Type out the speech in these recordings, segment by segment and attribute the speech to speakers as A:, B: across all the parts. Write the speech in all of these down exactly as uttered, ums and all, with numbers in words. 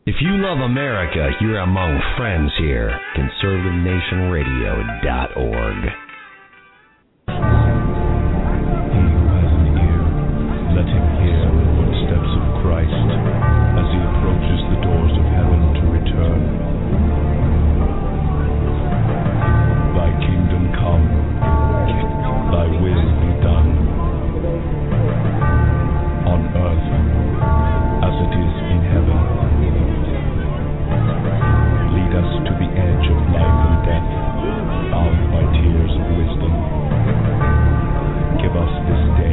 A: If you love America, you're among friends here. conservative nation radio dot org.
B: He who has an ear, let him hear the footsteps of Christ as he approaches the doors of heaven to return. Thy kingdom come, thy will be done, on earth as it is in heaven. Lead us to the edge of life and death, bound by tears of wisdom. Give us this day,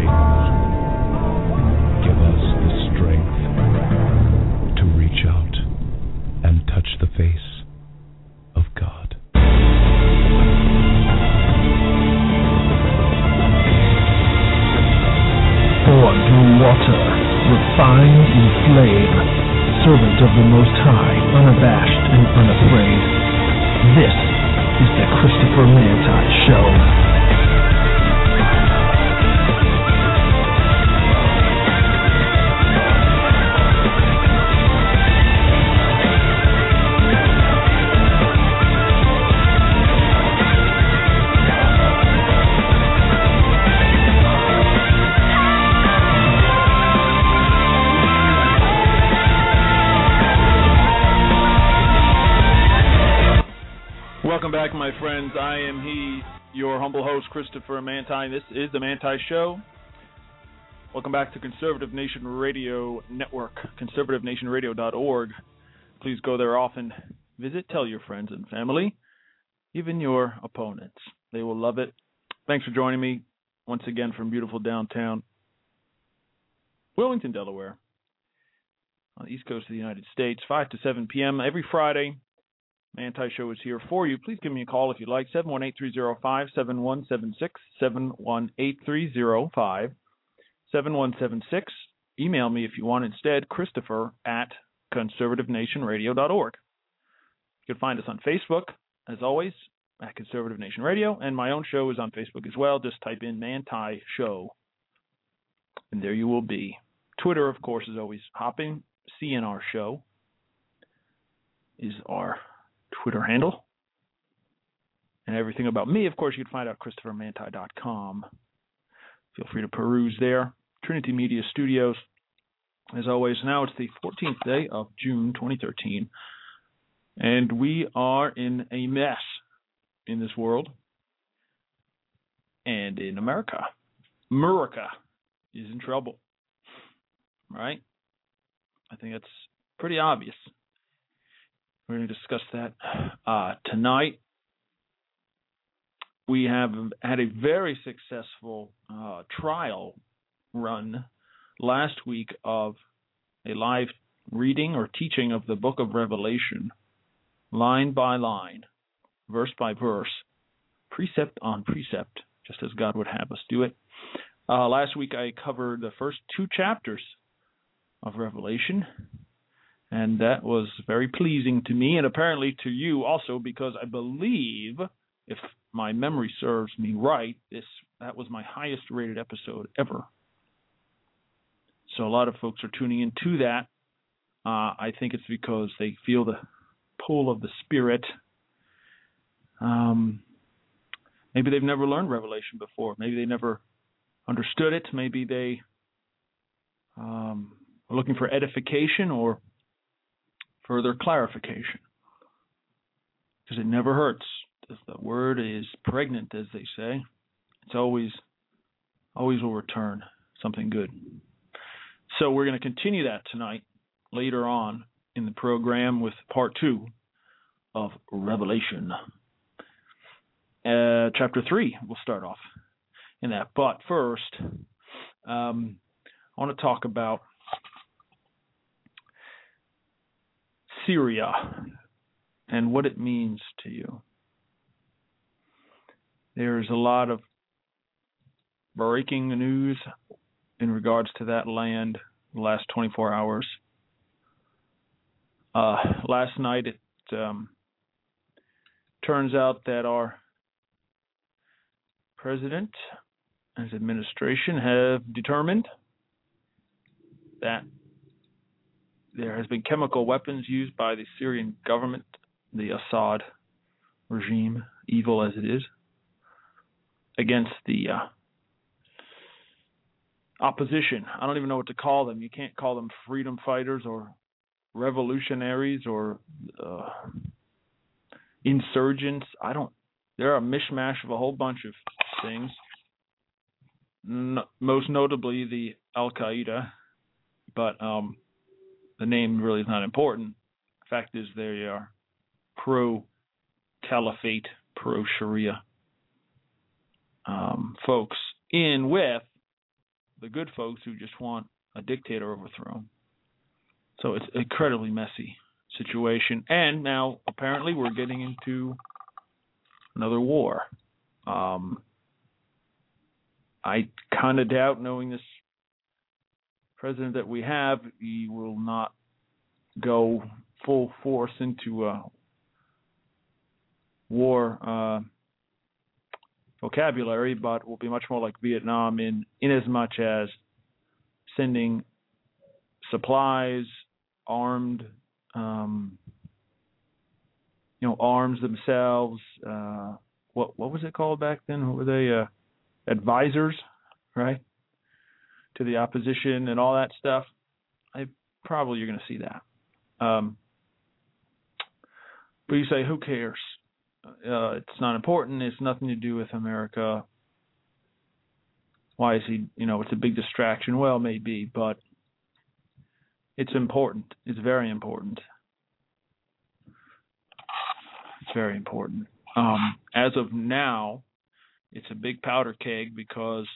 B: give us the strength to reach out and touch the face of God.
C: Born through water, refined in flame, servant of the Most High, unabashed and unafraid. This is the Christopher Manti Show.
D: Welcome back, my friends. I am he, your humble host, Christopher Manti. This is the Manti Show. Welcome back to Conservative Nation Radio Network, conservative nation radio dot org. Please go there often. Visit, tell your friends and family, even your opponents. They will love it. Thanks for joining me once again from beautiful downtown Wilmington, Delaware, on the East Coast of the United States, five to seven p.m. every Friday. Manti Show is here for you. Please give me a call if you'd like, seven one eight, three oh five, seven one seven six, seven one eight, three oh five, seven one seven six. Email me if you want instead, Christopher at conservative nation radio dot org. You can find us on Facebook, as always, at Conservative Nation Radio, and my own show is on Facebook as well. Just type in Manti Show, and there you will be. Twitter, of course, is always hopping. C N R Show is our Twitter handle. And everything about me, of course, you can find out at christopher manti dot com. Feel free to peruse there. Trinity Media Studios, as always. Now it's the fourteenth day of June twenty thirteen, and we are in a mess in this world and in America. America is in trouble, right? I think that's pretty obvious. We're going to discuss that uh, tonight. We have had a very successful uh, trial run last week of a live reading or teaching of the book of Revelation, line by line, verse by verse, precept on precept, just as God would have us do it. Uh, last week I covered the first two chapters of Revelation, and that was very pleasing to me and apparently to you also, because I believe, if my memory serves me right, this that was my highest rated episode ever. So a lot of folks are tuning into that. Uh, I think it's because they feel the pull of the Spirit. Um, maybe they've never learned Revelation before. Maybe they never understood it. Maybe they um, are looking for edification or further clarification, because it never hurts. The word is pregnant, as they say. It's always, always will return something good. So we're going to continue that tonight, later on in the program, with part two of Revelation. Uh, chapter three, we'll start off in that. But first, um, I want to talk about Syria and what it means to you. There's a lot of breaking news in regards to that land the last twenty-four hours. Uh, last night, it um, turns out that our president and his administration have determined that there has been chemical weapons used by the Syrian government, the Assad regime, evil as it is, against the uh, opposition. I don't even know what to call them. You can't call them freedom fighters or revolutionaries or uh, insurgents. I don't. They're a mishmash of a whole bunch of things. No, most notably the Al-Qaeda, but um, the name really is not important. The fact is they are pro-caliphate, pro-Sharia um, folks in with the good folks who just want a dictator overthrown. So it's an incredibly messy situation. And now apparently we're getting into another war. Um, I kind of doubt, knowing this president that we have, he will not go full force into a war uh, vocabulary, but will be much more like Vietnam in, in as much as sending supplies, armed, um, you know, arms themselves. Uh, what what was it called back then? What were they? Uh, advisors, right, to the opposition and all that stuff. I probably you're going to see that. Um, but you say, who cares? Uh, it's not important. It's nothing to do with America. Why is he, you know, it's a big distraction. Well, maybe, but it's important. It's very important. It's very important. Um, as of now, it's a big powder keg because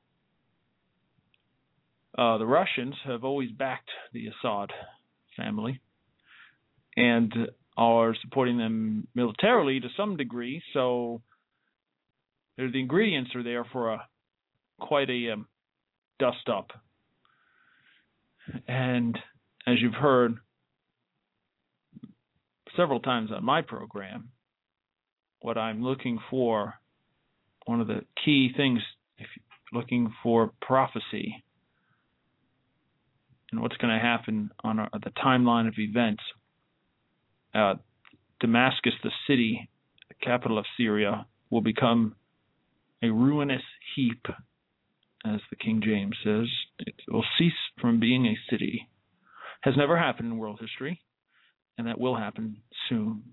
D: uh, the Russians have always backed the Assad family and are supporting them militarily to some degree. So the ingredients are there for a quite a um, dust up. And as you've heard several times on my program, what I'm looking for, one of the key things, if you're looking for prophecy and what's going to happen on a, the timeline of events, uh, Damascus, the city, the capital of Syria, will become a ruinous heap, as the King James says. It will cease from being a city. Has never happened in world history, and that will happen soon.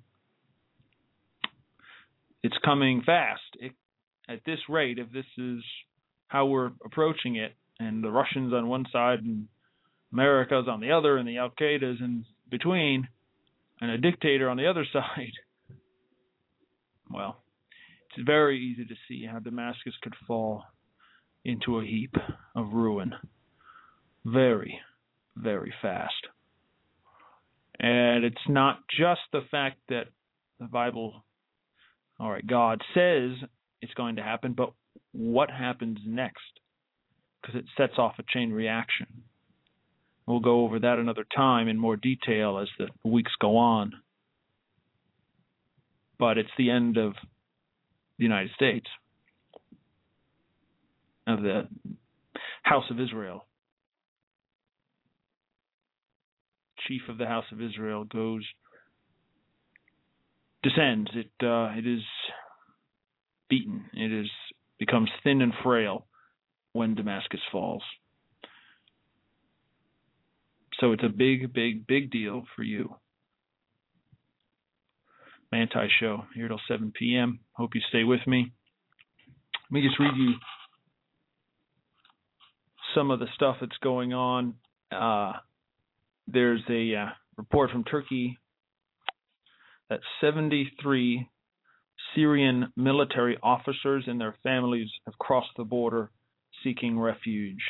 D: It's coming fast. It, at this rate, if this is how we're approaching it, and the Russians on one side and America's on the other, and the Al-Qaeda's in between, and a dictator on the other side, well, it's very easy to see how Damascus could fall into a heap of ruin very, very fast. And it's not just the fact that the Bible, all right, God says it's going to happen, but what happens next? Because it sets off a chain reaction. We'll go over that another time in more detail as the weeks go on. But it's the end of the United States, of the House of Israel. Chief of the House of Israel goes, descends. It uh, it is beaten. It is becomes thin and frail when Damascus falls. So it's a big, big, big deal for you. Manti Show here till seven p.m. Hope you stay with me. Let me just read you some of the stuff that's going on. Uh, there's a uh, report from Turkey that seventy-three Syrian military officers and their families have crossed the border seeking refuge.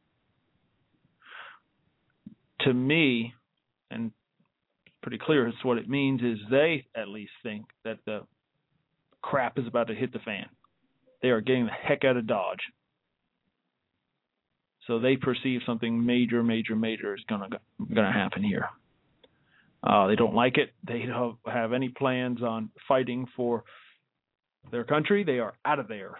D: To me, and pretty clear it's what it means, is they at least think that the crap is about to hit the fan. They are getting the heck out of Dodge. So they perceive something major, major, major is gonna gonna happen here. Uh, they don't like it. They don't have any plans on fighting for their country. They are out of there.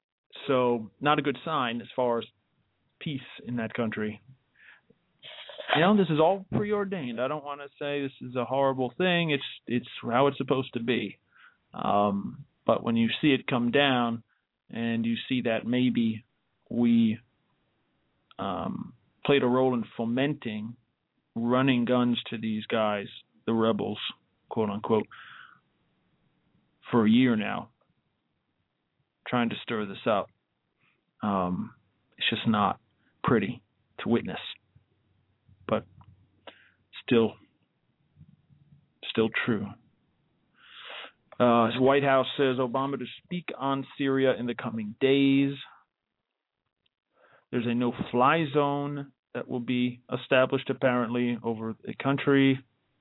D: So not a good sign as far as peace in that country. You know, this is all preordained. I don't want to say this is a horrible thing. It's it's how it's supposed to be. Um, but when you see it come down, and you see that maybe we um, played a role in fomenting running guns to these guys, the rebels, quote unquote, for a year now, trying to stir this up. Um, it's just not pretty to witness, but still, still true. Uh, his White House says Obama to speak on Syria in the coming days. There's a no-fly zone that will be established, apparently, over the country.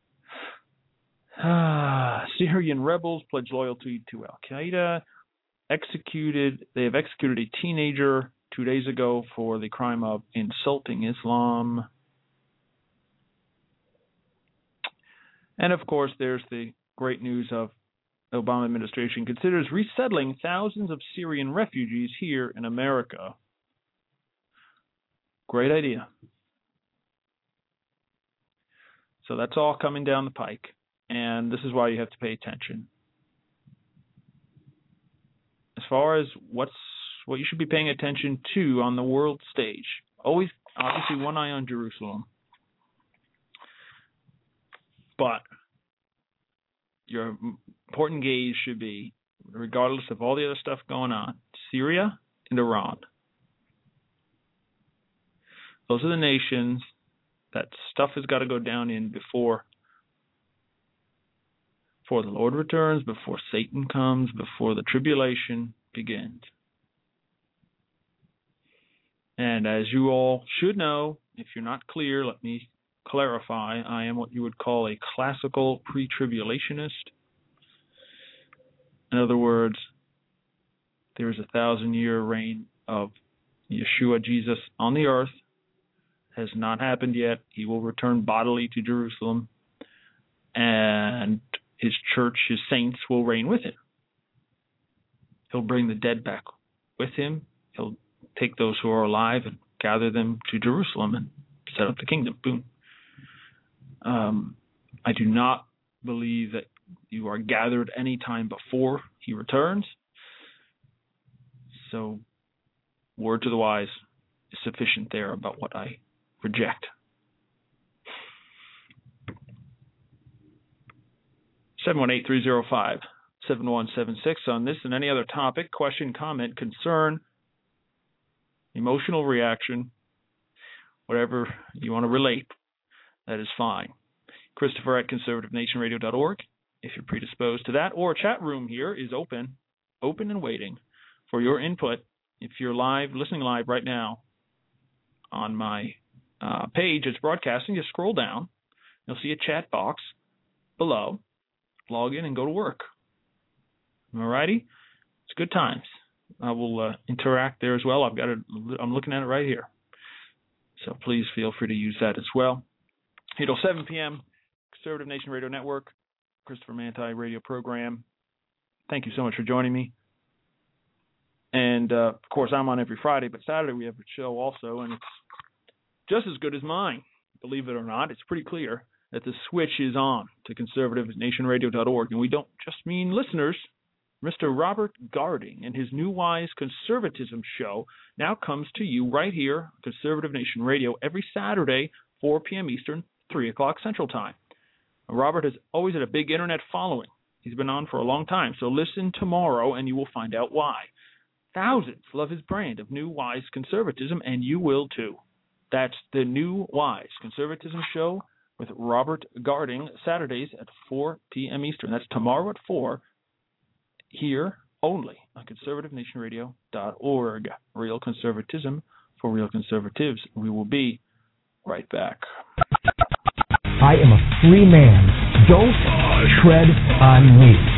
D: Ah, Syrian rebels pledge loyalty to Al-Qaeda. Executed. They have executed a teenager two days ago for the crime of insulting Islam. And, of course, there's the great news of the Obama administration considers resettling thousands of Syrian refugees here in America. Great idea. So that's all coming down the pike, and this is why you have to pay attention. As far as what's what you should be paying attention to on the world stage, always, obviously, one eye on Jerusalem. But your important gaze should be, regardless of all the other stuff going on, Syria and Iran. Those are the nations that stuff has got to go down in before, before the Lord returns, before Satan comes, before the tribulation begins. And as you all should know, if you're not clear, let me clarify. I am what you would call a classical pre-tribulationist. In other words, there is a thousand-year reign of Yeshua, Jesus, on the earth. Has not happened yet. He will return bodily to Jerusalem, and his church, his saints, will reign with him. He'll bring the dead back with him. He'll take those who are alive and gather them to Jerusalem and set up the kingdom. Boom. Um, I do not believe that you are gathered any time before he returns. So, word to the wise is sufficient there about what I reject. seven one eight, three zero five, seven one seven six on this and any other topic, question, comment, concern, emotional reaction, whatever you want to relate, that is fine. Christopher at conservative nation radio dot org if you're predisposed to that, or chat room here is open, open and waiting for your input. If you're live, listening live right now on my uh, page, it's broadcasting, just scroll down. You'll see a chat box below. Log in and go to work. Alrighty? It's good times. I will uh, interact there as well. I've got it. I'm looking at it right here. So please feel free to use that as well. eight oh seven p.m. Conservative Nation Radio Network, Christopher Manti radio program. Thank you so much for joining me. And, uh, of course, I'm on every Friday, but Saturday we have a show also, and it's just as good as mine. Believe it or not, it's pretty clear that the switch is on to conservative nation radio dot org. And we don't just mean listeners. Mister Robert Garding and his New Wise Conservatism show now comes to you right here on Conservative Nation Radio every Saturday, four p.m. Eastern, three o'clock Central Time. Robert has always had a big internet following. He's been on for a long time, so listen tomorrow and you will find out why. Thousands love his brand of New Wise Conservatism, and you will too. That's the New Wise Conservatism show with Robert Garding, Saturdays at four p.m. Eastern. That's tomorrow at four, here only on conservative nation radio dot org. Real conservatism for real conservatives. We will be right back.
C: I am a free man. Don't tread on me.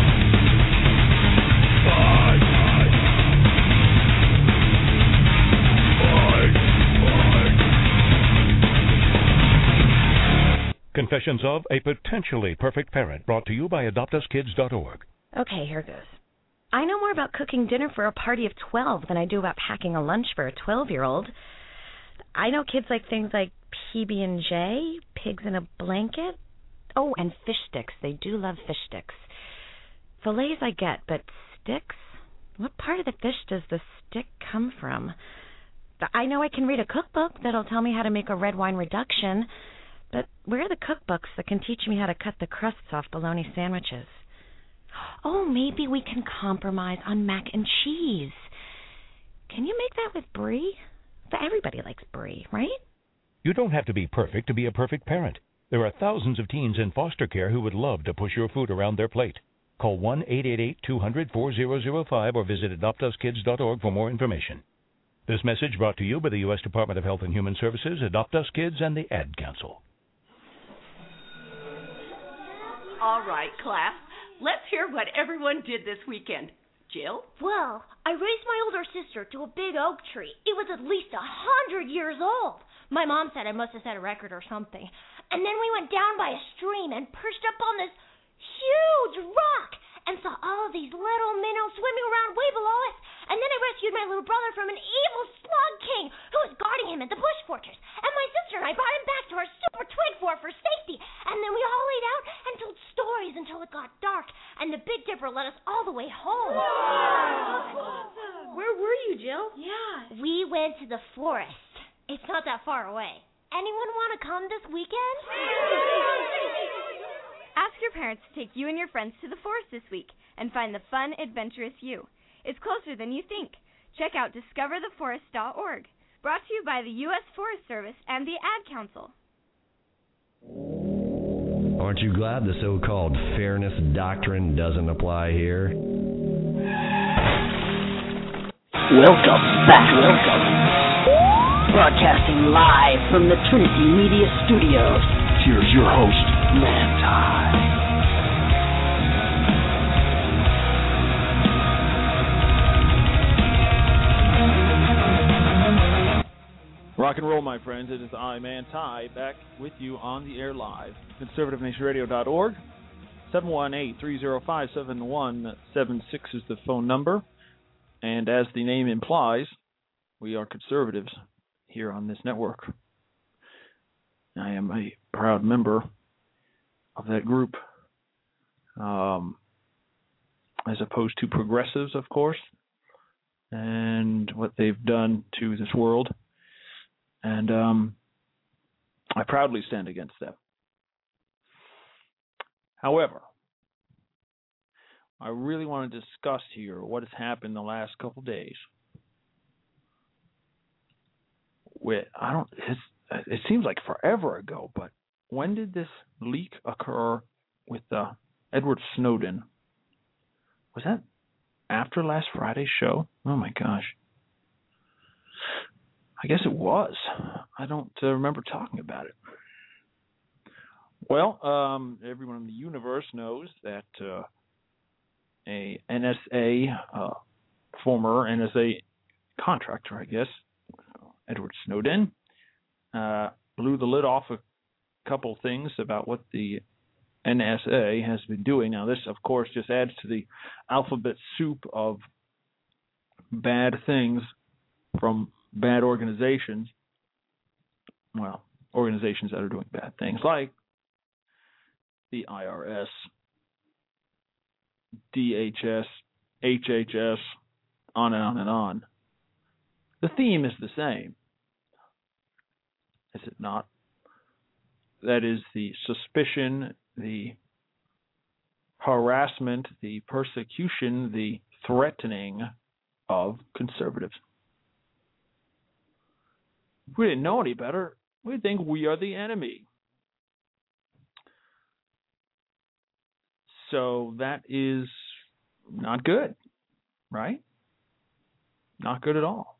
B: Confessions of a Potentially Perfect Parent, brought to you by adopt us kids dot org.
E: Okay, here goes. I know more about cooking dinner for a party of twelve than I do about packing a lunch for a twelve-year-old. I know kids like things like P B and J, pigs in a blanket. Oh, and fish sticks. They do love fish sticks. Fillets I get, but sticks? What part of the fish does the stick come from? I know I can read a cookbook that'll tell me how to make a red wine reduction, but where are the cookbooks that can teach me how to cut the crusts off bologna sandwiches? Oh, maybe we can compromise on mac and cheese. Can you make that with brie? But everybody likes brie, right?
F: You don't have to be perfect to be a perfect parent. There are thousands of teens in foster care who would love to push your food around their plate. Call one eight eight eight, two hundred, four thousand five or visit adopt us kids dot org for more information. This message brought to you by the U S Department of Health and Human Services, Adopt Us Kids, and the Ad Council.
G: All right, class. Let's hear what everyone did this weekend. Jill?
H: Well, I raised my older sister to a big oak tree. It was at least a hundred years old. My mom said I must have set a record or something. And then we went down by a stream and perched up on this huge rock and saw all of these little minnows swimming around way below us. And then I rescued my little brother from an evil slug king who was guarding him at the bush fortress. And my sister and I brought him back to our super twig fort for safety. And then we all laid out and told stories until it got dark. And the Big Dipper led us all the way home.
I: Wow. Where were you, Jill?
H: Yeah. We went to the forest. It's not that far away. Anyone want to come this weekend?
I: Ask your parents to take you and your friends to the forest this week and find the fun, adventurous you. It's closer than you think. Check out discover the forest dot org. Brought to you by the U S Forest Service and the Ad Council.
A: Aren't you glad the so-called fairness doctrine doesn't apply here?
J: Welcome back. Welcome. Broadcasting live from the Trinity Media Studios.
C: Here's your host,
J: Manti.
D: Rock and roll, my friends. It is I, Manti, back with you on the air live. conservative nation radio dot org. seven one eight, three oh five, seven one seven six is the phone number. And as the name implies, we are conservatives here on this network. I am a proud member of that group, um, as opposed to progressives, of course, and what they've done to this world. And um, I proudly stand against them. However, I really want to discuss here what has happened the last couple of days. With, I don't. It's, it seems like forever ago, but when did this leak occur with uh, Edward Snowden? Was that after last Friday's show? Oh my gosh. I guess it was. I don't uh, remember talking about it. Well, um, everyone in the universe knows that uh, a N S A, uh, former N S A contractor, I guess, Edward Snowden, uh, blew the lid off a couple things about what the N S A has been doing. Now, this, of course, just adds to the alphabet soup of bad things from bad organizations. Well, organizations that are doing bad things, like the I R S, D H S, H H S, on and on and on. The theme is the same, is it not? That is the suspicion, the harassment, the persecution, the threatening of conservatives. If we didn't know any better, we'd think we are the enemy. So that is not good, right? Not good at all.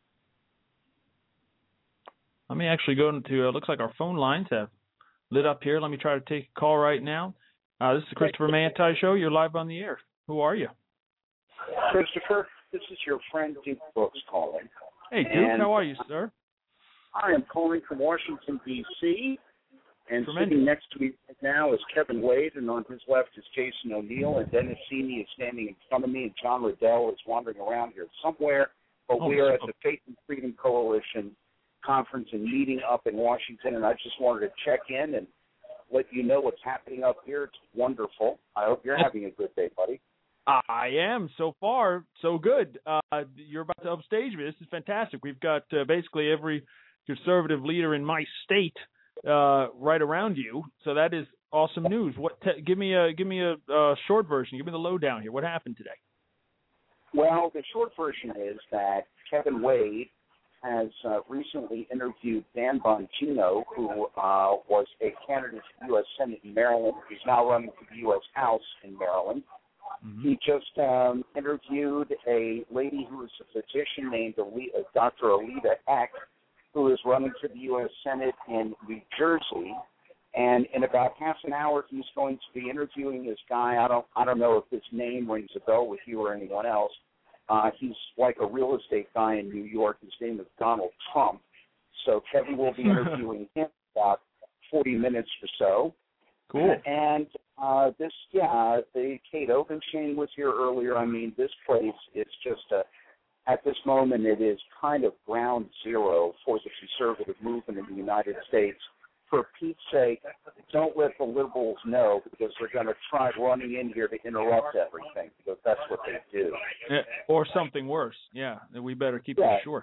D: Let me actually go into, it uh, looks like our phone lines have lit up here. Let me try to take a call right now. Uh, this is the Christopher Manti Show. You're live on the air. Who are you?
K: Christopher, this is your friend Duke Brooks calling.
D: Hey, Duke, and how are you, sir?
K: I am calling from Washington, D C, and
D: Tremendous.
K: Sitting next to me right now is Kevin Wade, and on his left is Jason O'Neill, and Dennis Sini is standing in front of me, and John Riddell is wandering around here somewhere, but
D: oh,
K: we are at
D: so.
K: the Faith and Freedom Coalition conference and meeting up in Washington, and I just wanted to check in and let you know what's happening up here. It's wonderful. I hope you're having a good day, buddy.
D: I am. So far, so good. Uh, you're about to upstage me. This is fantastic. We've got uh, basically every conservative leader in my state uh, right around you. So that is awesome news. What? Te- give me a give me a uh, short version. Give me the lowdown here. What happened today?
K: Well, the short version is that Kevin Wade has uh, recently interviewed Dan Bongino, who uh, was a candidate for U S Senate in Maryland. He's now running for the U S House in Maryland. Mm-hmm. He just um, interviewed a lady who is a physician named Alita, Doctor Alita Eck, who is running for the U S Senate in New Jersey. And in about half an hour, he's going to be interviewing this guy. I don't, I don't know if his name rings a bell with you or anyone else. Uh, he's like a real estate guy in New York. His name is Donald Trump. So Kevin will be interviewing him about forty minutes or so.
D: Cool.
K: And uh, this, yeah, the Kate Ogenshane was here earlier. I mean, this place is just a, at this moment, it is kind of ground zero for the conservative movement in the United States. For Pete's sake, don't let the liberals know, because they're going to try running in here to interrupt everything, because that's what they do.
D: Yeah, or something worse. Yeah, we better keep
K: yeah,
D: it short.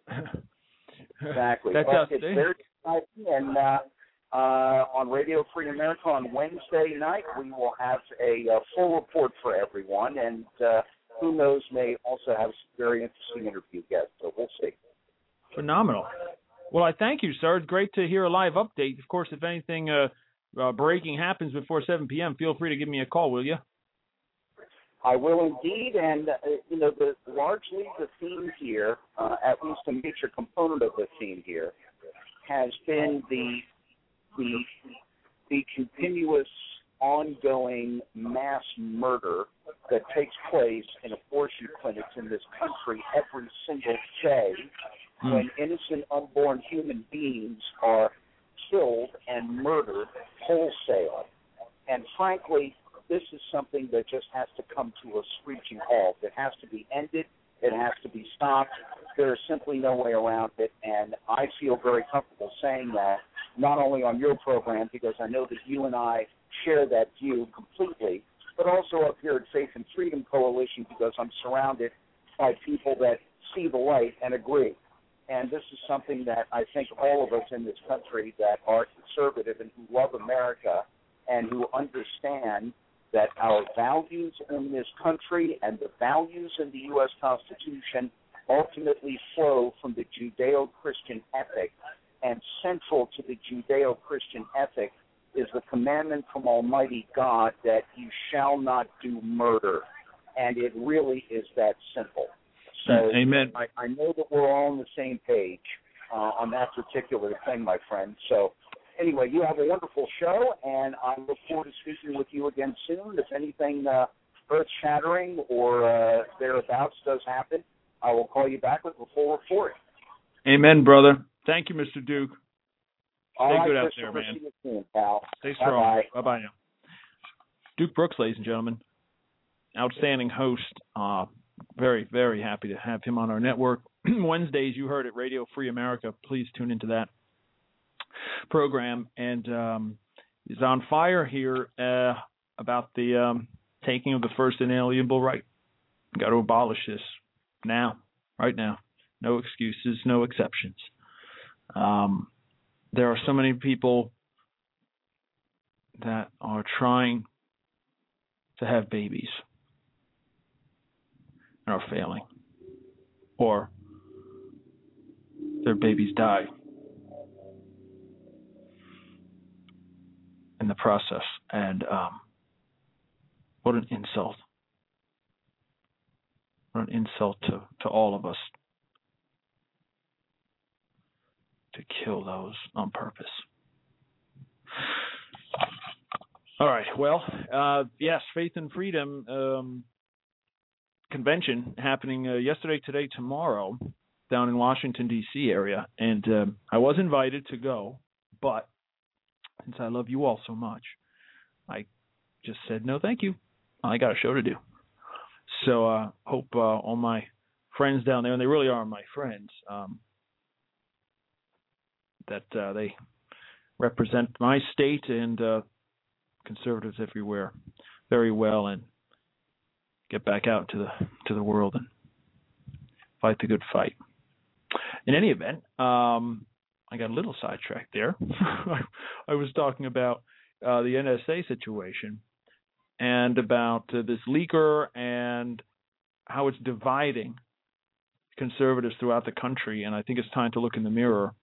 K: Exactly.
D: That's
K: but it's very exciting, and uh, uh, on Radio Free America on Wednesday night, we will have a uh, full report for everyone, and uh, who knows, may also have some very interesting interview guests, so we'll see.
D: Phenomenal. Well, I thank you, sir. It's great to hear a live update. Of course, if anything uh, uh, breaking happens before seven p.m., feel free to give me a call, will you?
K: I will indeed, and, uh, you know, the, largely the theme here, uh, at least a major component of the theme here, has been the the, the continuous, ongoing mass murder that takes place in abortion clinics in this country every single day, when innocent unborn human beings are killed and murdered wholesale. And frankly, this is something that just has to come to a screeching halt. It has to be ended. It has to be stopped. There is simply no way around it, and I feel very comfortable saying that, not only on your program, because I know that you and I share that view completely, but also up here at Faith and Freedom Coalition, because I'm surrounded by people that see the light and agree. And this is something that I think all of us in this country that are conservative and who love America and who understand that our values in this country and the values in the U S Constitution ultimately flow from the Judeo-Christian ethic. And central to the Judeo-Christian ethic is the commandment from Almighty God that you shall not do murder. And it really is that simple. So
D: Amen.
K: I, I know that we're all on the same page uh, on that particular thing, my friend. So anyway, you have a wonderful show, and I look forward to speaking with you again soon. If anything uh, earth-shattering or uh, thereabouts does happen, I will call you back with a full report.
D: Amen, brother. Thank you, Mister Duke. Stay
K: all
D: good
K: right,
D: out there, man.
K: See you soon, pal.
D: Stay strong.
K: Bye-bye.
D: Bye-bye now. Duke Brooks, ladies and gentlemen. Outstanding host. Uh, very, very happy to have him on our network. Wednesdays, you heard it, Radio Free America. Please tune into that program. And um, he's on fire here uh, about the um, taking of the first inalienable right. Got to abolish this now, right now. No excuses, no exceptions. Um, there are so many people that are trying to have babies and are failing, or their babies die in the process. And um, what an insult. What an insult to, to all of us to kill those on purpose. All right. Well, uh, yes, Faith and Freedom um, convention happening uh, yesterday, today, tomorrow down in Washington, D C area. And um, I was invited to go, but since I love you all so much, I just said, no, thank you. I got a show to do. So I uh, hope uh, all my friends down there, and they really are my friends, um, that uh, they represent my state and uh, conservatives everywhere very well, and get back out to the to the world and fight the good fight. In any event, um, I got a little sidetracked there. I was talking about uh, the N S A situation and about uh, this leaker and how it's dividing conservatives throughout the country. And I think it's time to look in the mirror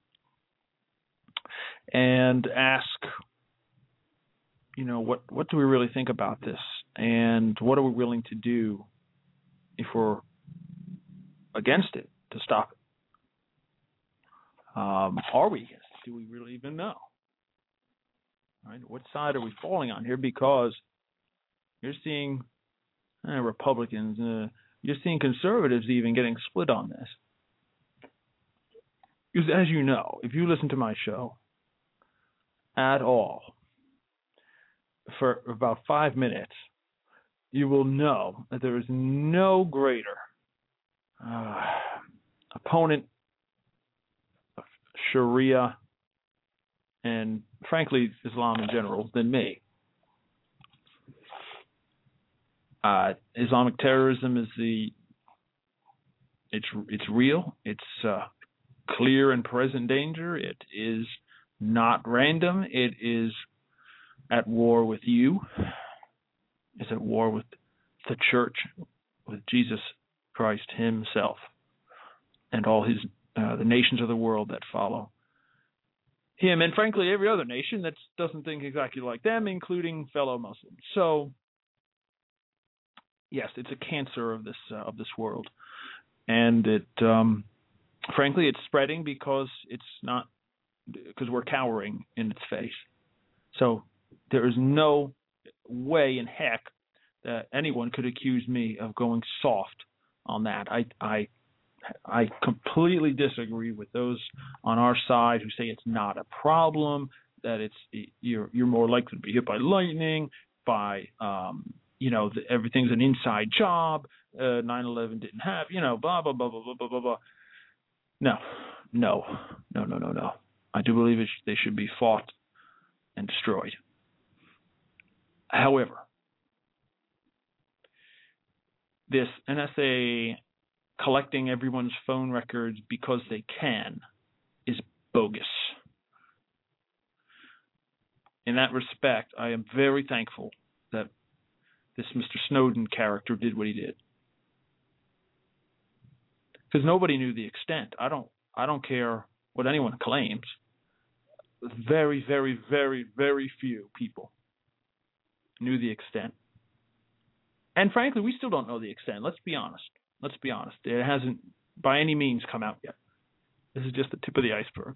D: and ask, you know, what, what do we really think about this? And what are we willing to do if we're against it to stop it? Um, are we against it? Do we really even know? Right? What side are we falling on here? Because you're seeing eh, Republicans, uh, you're seeing conservatives even getting split on this. Because as you know, if you listen to my show at all for about five minutes, you will know that there is no greater uh, opponent of Sharia and, frankly, Islam in general than me. Uh, Islamic terrorism is the it's it's real. It's uh, clear and present danger. It is not random. It is at war with you. It's at war with the church, with Jesus Christ himself, and all his uh, the nations of the world that follow him, and frankly every other nation that doesn't think exactly like them, including fellow Muslims. So yes, it's a cancer of this uh, of this world, and it um, frankly it's spreading because it's not because we're cowering in its face. So there is no way in heck that anyone could accuse me of going soft on that. I I I completely disagree with those on our side who say it's not a problem, that it's you're you're more likely to be hit by lightning, by um, you know the, everything's an inside job. Uh, nine eleven didn't have you know blah blah blah blah blah blah blah. No, no, no, no, no, no. I do believe it sh- they should be fought and destroyed. However, this N S A collecting everyone's phone records because they can is bogus. In that respect, I am very thankful that this Mister Snowden character did what he did, because nobody knew the extent. I don't. I don't care what anyone claims. Very, very, very, very few people knew the extent. And frankly, we still don't know the extent. Let's be honest. Let's be honest. It hasn't by any means come out yet. This is just the tip of the iceberg.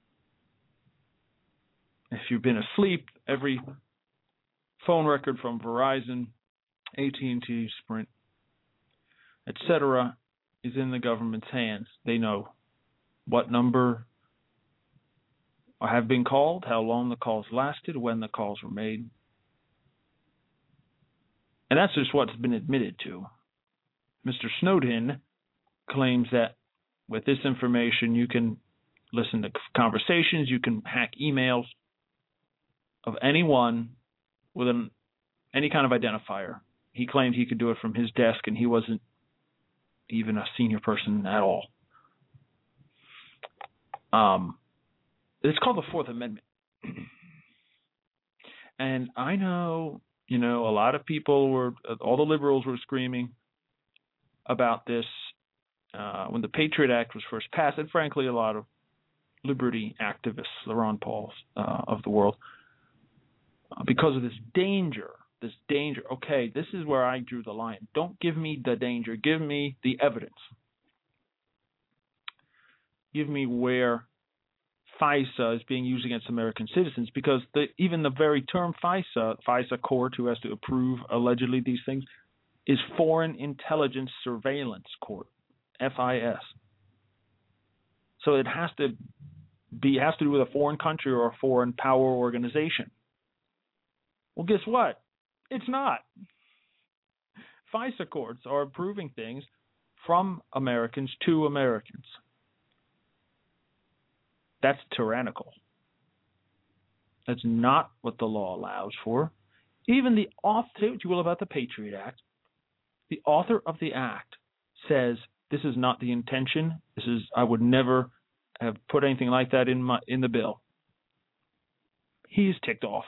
D: If you've been asleep, every phone record from Verizon, A T and T, Sprint, et cetera, is in the government's hands. They know what number have been called, how long the calls lasted, when the calls were made. And that's just what's been admitted to. Mister Snowden claims that with this information you can listen to conversations, you can hack emails of anyone with an, any kind of identifier. He claimed he could do it from his desk, and he wasn't even a senior person at all. Um, it's called the Fourth Amendment. And I know, you know, a lot of people were, all the liberals were screaming about this uh, when the Patriot Act was first passed, and frankly, a lot of liberty activists, the Ron Pauls uh, of the world, uh, because of this danger, this danger. Okay, this is where I drew the line. Don't give me the danger. Give me the evidence. Give me where FISA is being used against American citizens, because the, even the very term FISA, FISA court, who has to approve allegedly these things, is Foreign Intelligence Surveillance Court, F I S. So it has to be has to do with a foreign country or a foreign power organization. Well, guess what? It's not. FISA courts are approving things from Americans to Americans. That's tyrannical. That's not what the law allows for. Even the author, say what you will about the Patriot Act, the author of the act says this is not the intention. This is I would never have put anything like that in my in the bill. He's ticked off.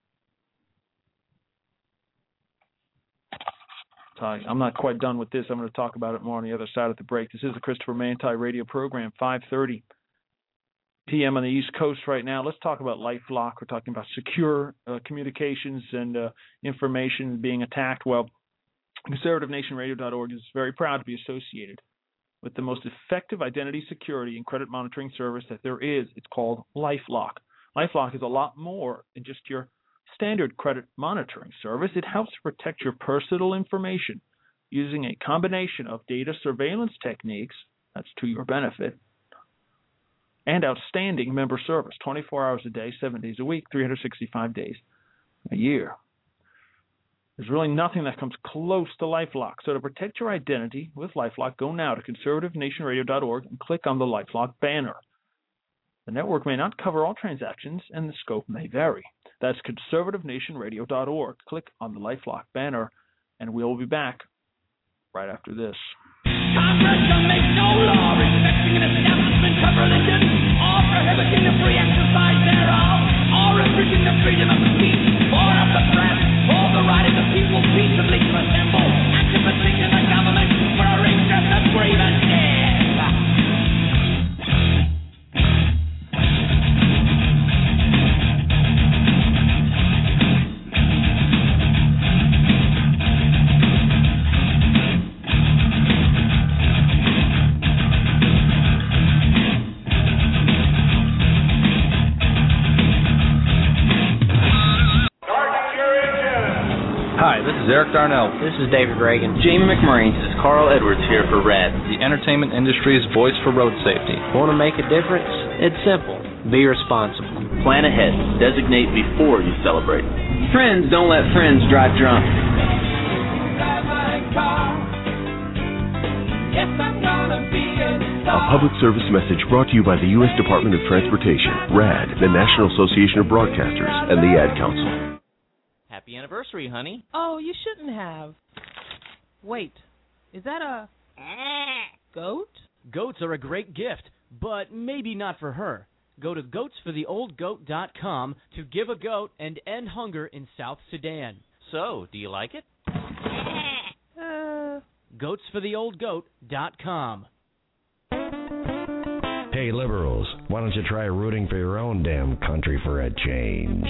D: So I, I'm not quite done with this. I'm going to talk about it more on the other side of the break. This is the Christopher Manti radio program, five thirty p.m. on the East Coast right now. Let's talk about LifeLock. We're talking about secure uh, communications and uh, information being attacked. Well, conservative nation radio dot org is very proud to be associated with the most effective identity security and credit monitoring service that there is. It's called LifeLock. LifeLock is a lot more than just your standard credit monitoring service. It helps protect your personal information using a combination of data surveillance techniques, that's to your benefit, and outstanding member service, twenty-four hours a day, seven days a week, three hundred sixty-five days a year. There's really nothing that comes close to LifeLock. So to protect your identity with LifeLock, go now to conservative nation radio dot org and click on the LifeLock banner. The network may not cover all transactions, and the scope may vary. That's conservative nation radio dot org. Click on the LifeLock banner, and we'll be back right after this.
L: Congress shall make no law respecting an establishment of religion, or prohibiting the free exercise thereof, or restricting the freedom of speech, or of the press, or the right of the people peaceably to assemble, and to petition the government for a redress of grievances.
M: Hi, this is Eric Darnell.
N: This is David Reagan.
O: Jamie McMurray.
N: This is Carl Edwards here for RAD,
M: the entertainment industry's voice for road safety.
N: Want to make a difference? It's simple. Be responsible.
O: Plan ahead. Designate before you celebrate. Friends, don't let friends drive drunk.
P: A public service message brought to you by the U S Department of Transportation, RAD, the National Association of Broadcasters, and the Ad Council.
Q: Happy anniversary, honey.
R: Oh, you shouldn't have. Wait, is that a goat?
Q: Goats are a great gift, but maybe not for her. Go to goats for the old goat dot com to give a goat and end hunger in South Sudan. So, do you like it?
R: Uh...
Q: goats for the old goat dot com.
A: Hey, liberals, why don't you try rooting for your own damn country for a change?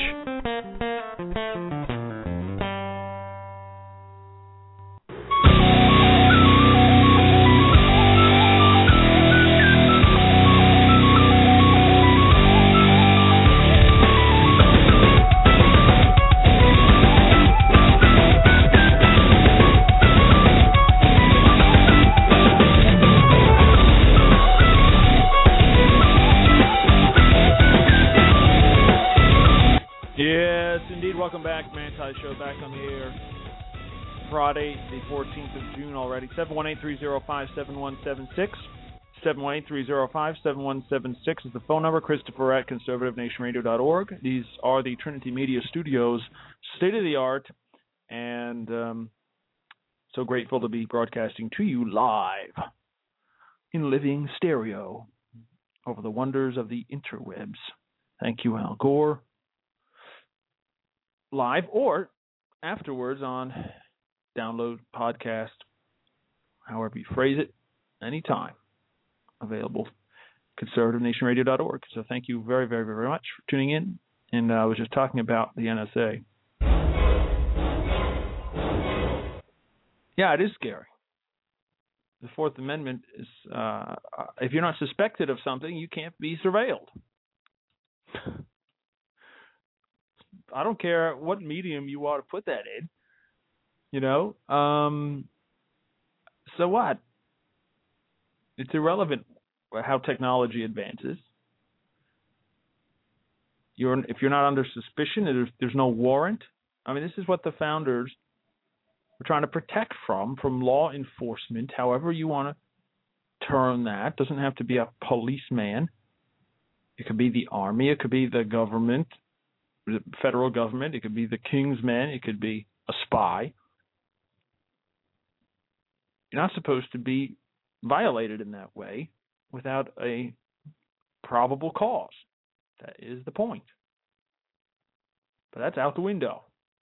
D: Show back on the air Friday, the fourteenth of June already. seven one eight, three oh five, seven one seven six. seven one eight, three oh five, seven one seven six is the phone number. Christopher at conservative nation radio dot org. These are the Trinity Media Studios, state-of-the-art, and um, so grateful to be broadcasting to you live in living stereo over the wonders of the interwebs. Thank you, Al Gore. Live or afterwards on download, podcast, however you phrase it, anytime available, conservative nation radio dot org. So thank you very, very, very much for tuning in. And uh, I was just talking about the N S A. Yeah, it is scary. The Fourth Amendment is, uh, if you're not suspected of something, you can't be surveilled. I don't care what medium you want to put that in, you know. Um, so what? It's irrelevant how technology advances. You're if you're not under suspicion, there's, there's no warrant. I mean, this is what the founders were trying to protect from, from law enforcement, however you want to term that. Doesn't have to be a policeman. It could be the army. It could be the government, the federal government. It could be the king's men. It could be a spy. You're not supposed to be violated in that way without a probable cause. That is the point. But that's out the window.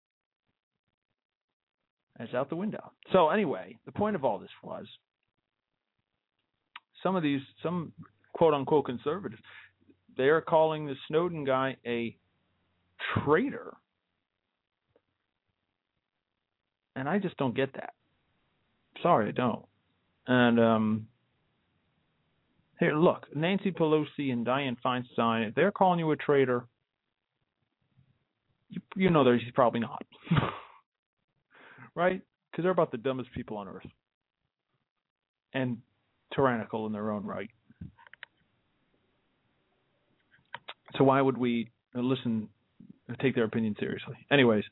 D: That's out the window. So anyway, the point of all this was some of these, some quote-unquote conservatives, they are calling the Snowden guy a traitor. And I just don't get that. Sorry, I don't. And um, here, look, Nancy Pelosi and Dianne Feinstein, if they're calling you a traitor, you, you know they're probably not. Right? Because they're about the dumbest people on earth. And tyrannical in their own right. So why would we listen, take their opinion seriously? Anyways.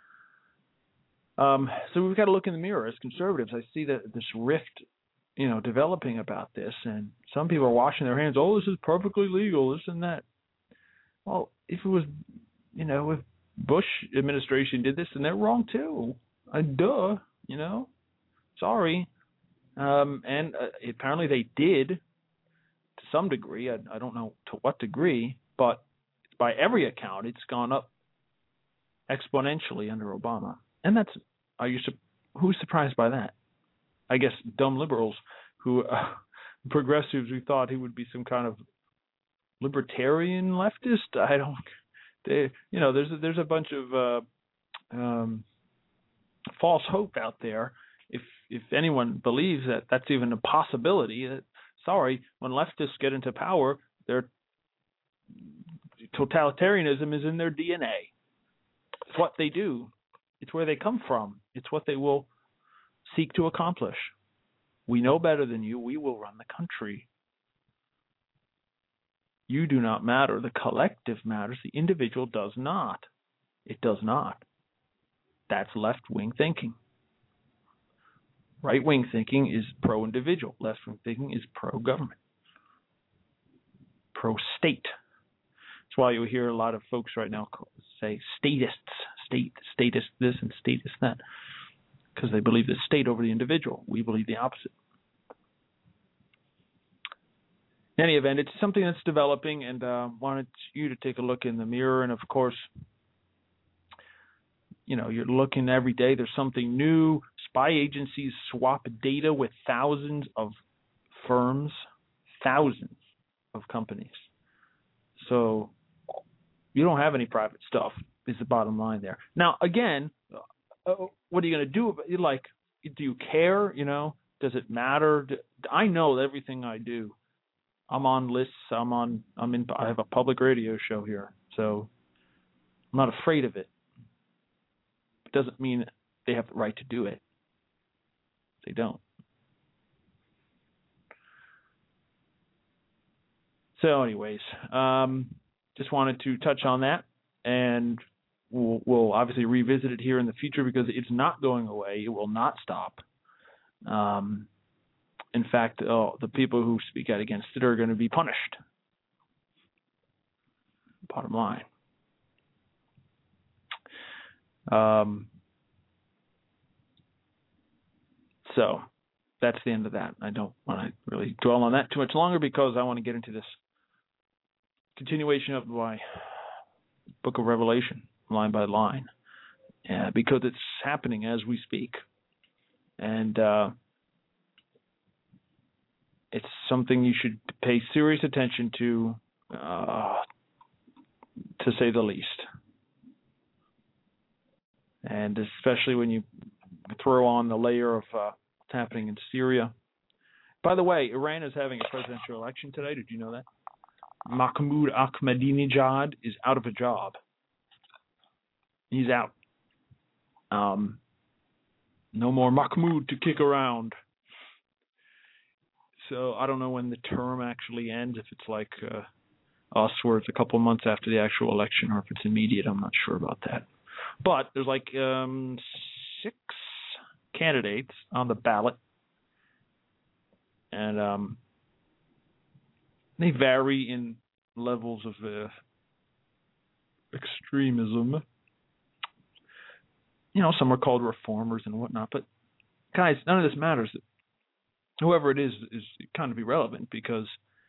D: Um, so we've got to look in the mirror as conservatives. I see that this rift, you know, developing about this, and some people are washing their hands. Oh, this is perfectly legal, this and that. Well, if it was, you know, if Bush administration did this, then they're wrong too. Uh, duh, you know. Sorry. Um, and uh, apparently they did to some degree. I, I don't know to what degree, but by every account, it's gone up exponentially under Obama. And that's, are you, who's surprised by that? I guess dumb liberals who, uh, progressives who thought he would be some kind of libertarian leftist. I don't, they, you know, there's a, there's a bunch of uh, um, false hope out there. If if anyone believes that that's even a possibility, that, sorry, when leftists get into power, their totalitarianism is in their D N A. It's what they do. It's where they come from. It's what they will seek to accomplish. We know better than you. We will run the country. You do not matter. The collective matters. The individual does not. It does not. That's left-wing thinking. Right-wing thinking is pro-individual. Left-wing thinking is pro-government. Pro-state. That's why you hear a lot of folks right now say statists, state, statist this and statist that, because they believe the state over the individual. We believe the opposite. In any event, it's something that's developing, and uh, wanted you to take a look in the mirror. And of course, you know, you're looking every day. There's something new. Spy agencies swap data with thousands of firms, thousands of companies. So you don't have any private stuff is the bottom line there. Now, again, uh, what are you going to do? Like, do you care? You know, does it matter? Do, I know everything I do. I'm on lists. I'm on. I'm in. I have a public radio show here, so I'm not afraid of it. It doesn't mean they have the right to do it. They don't. So, anyways, um, just wanted to touch on that, and we'll, we'll obviously revisit it here in the future because it's not going away. It will not stop. Um, in fact, uh, the people who speak out against it are going to be punished. Bottom line. Um, so that's the end of that. I don't want to really dwell on that too much longer because I want to get into this continuation of my book of Revelation, line by line, uh, because it's happening as we speak. And uh, it's something you should pay serious attention to, uh, to say the least. And especially when you throw on the layer of uh, what's happening in Syria. By the way, Iran is having a presidential election today. Did you know that? Mahmoud Ahmadinejad is out of a job. He's out. Um, no more Mahmoud to kick around. So I don't know when the term actually ends, if it's like uh, us where it's a couple months after the actual election or if it's immediate. I'm not sure about that. But there's like um, six candidates on the ballot. And um, they vary in levels of uh, extremism. You know, some are called reformers and whatnot, but guys, none of this matters. Whoever it is is kind of irrelevant because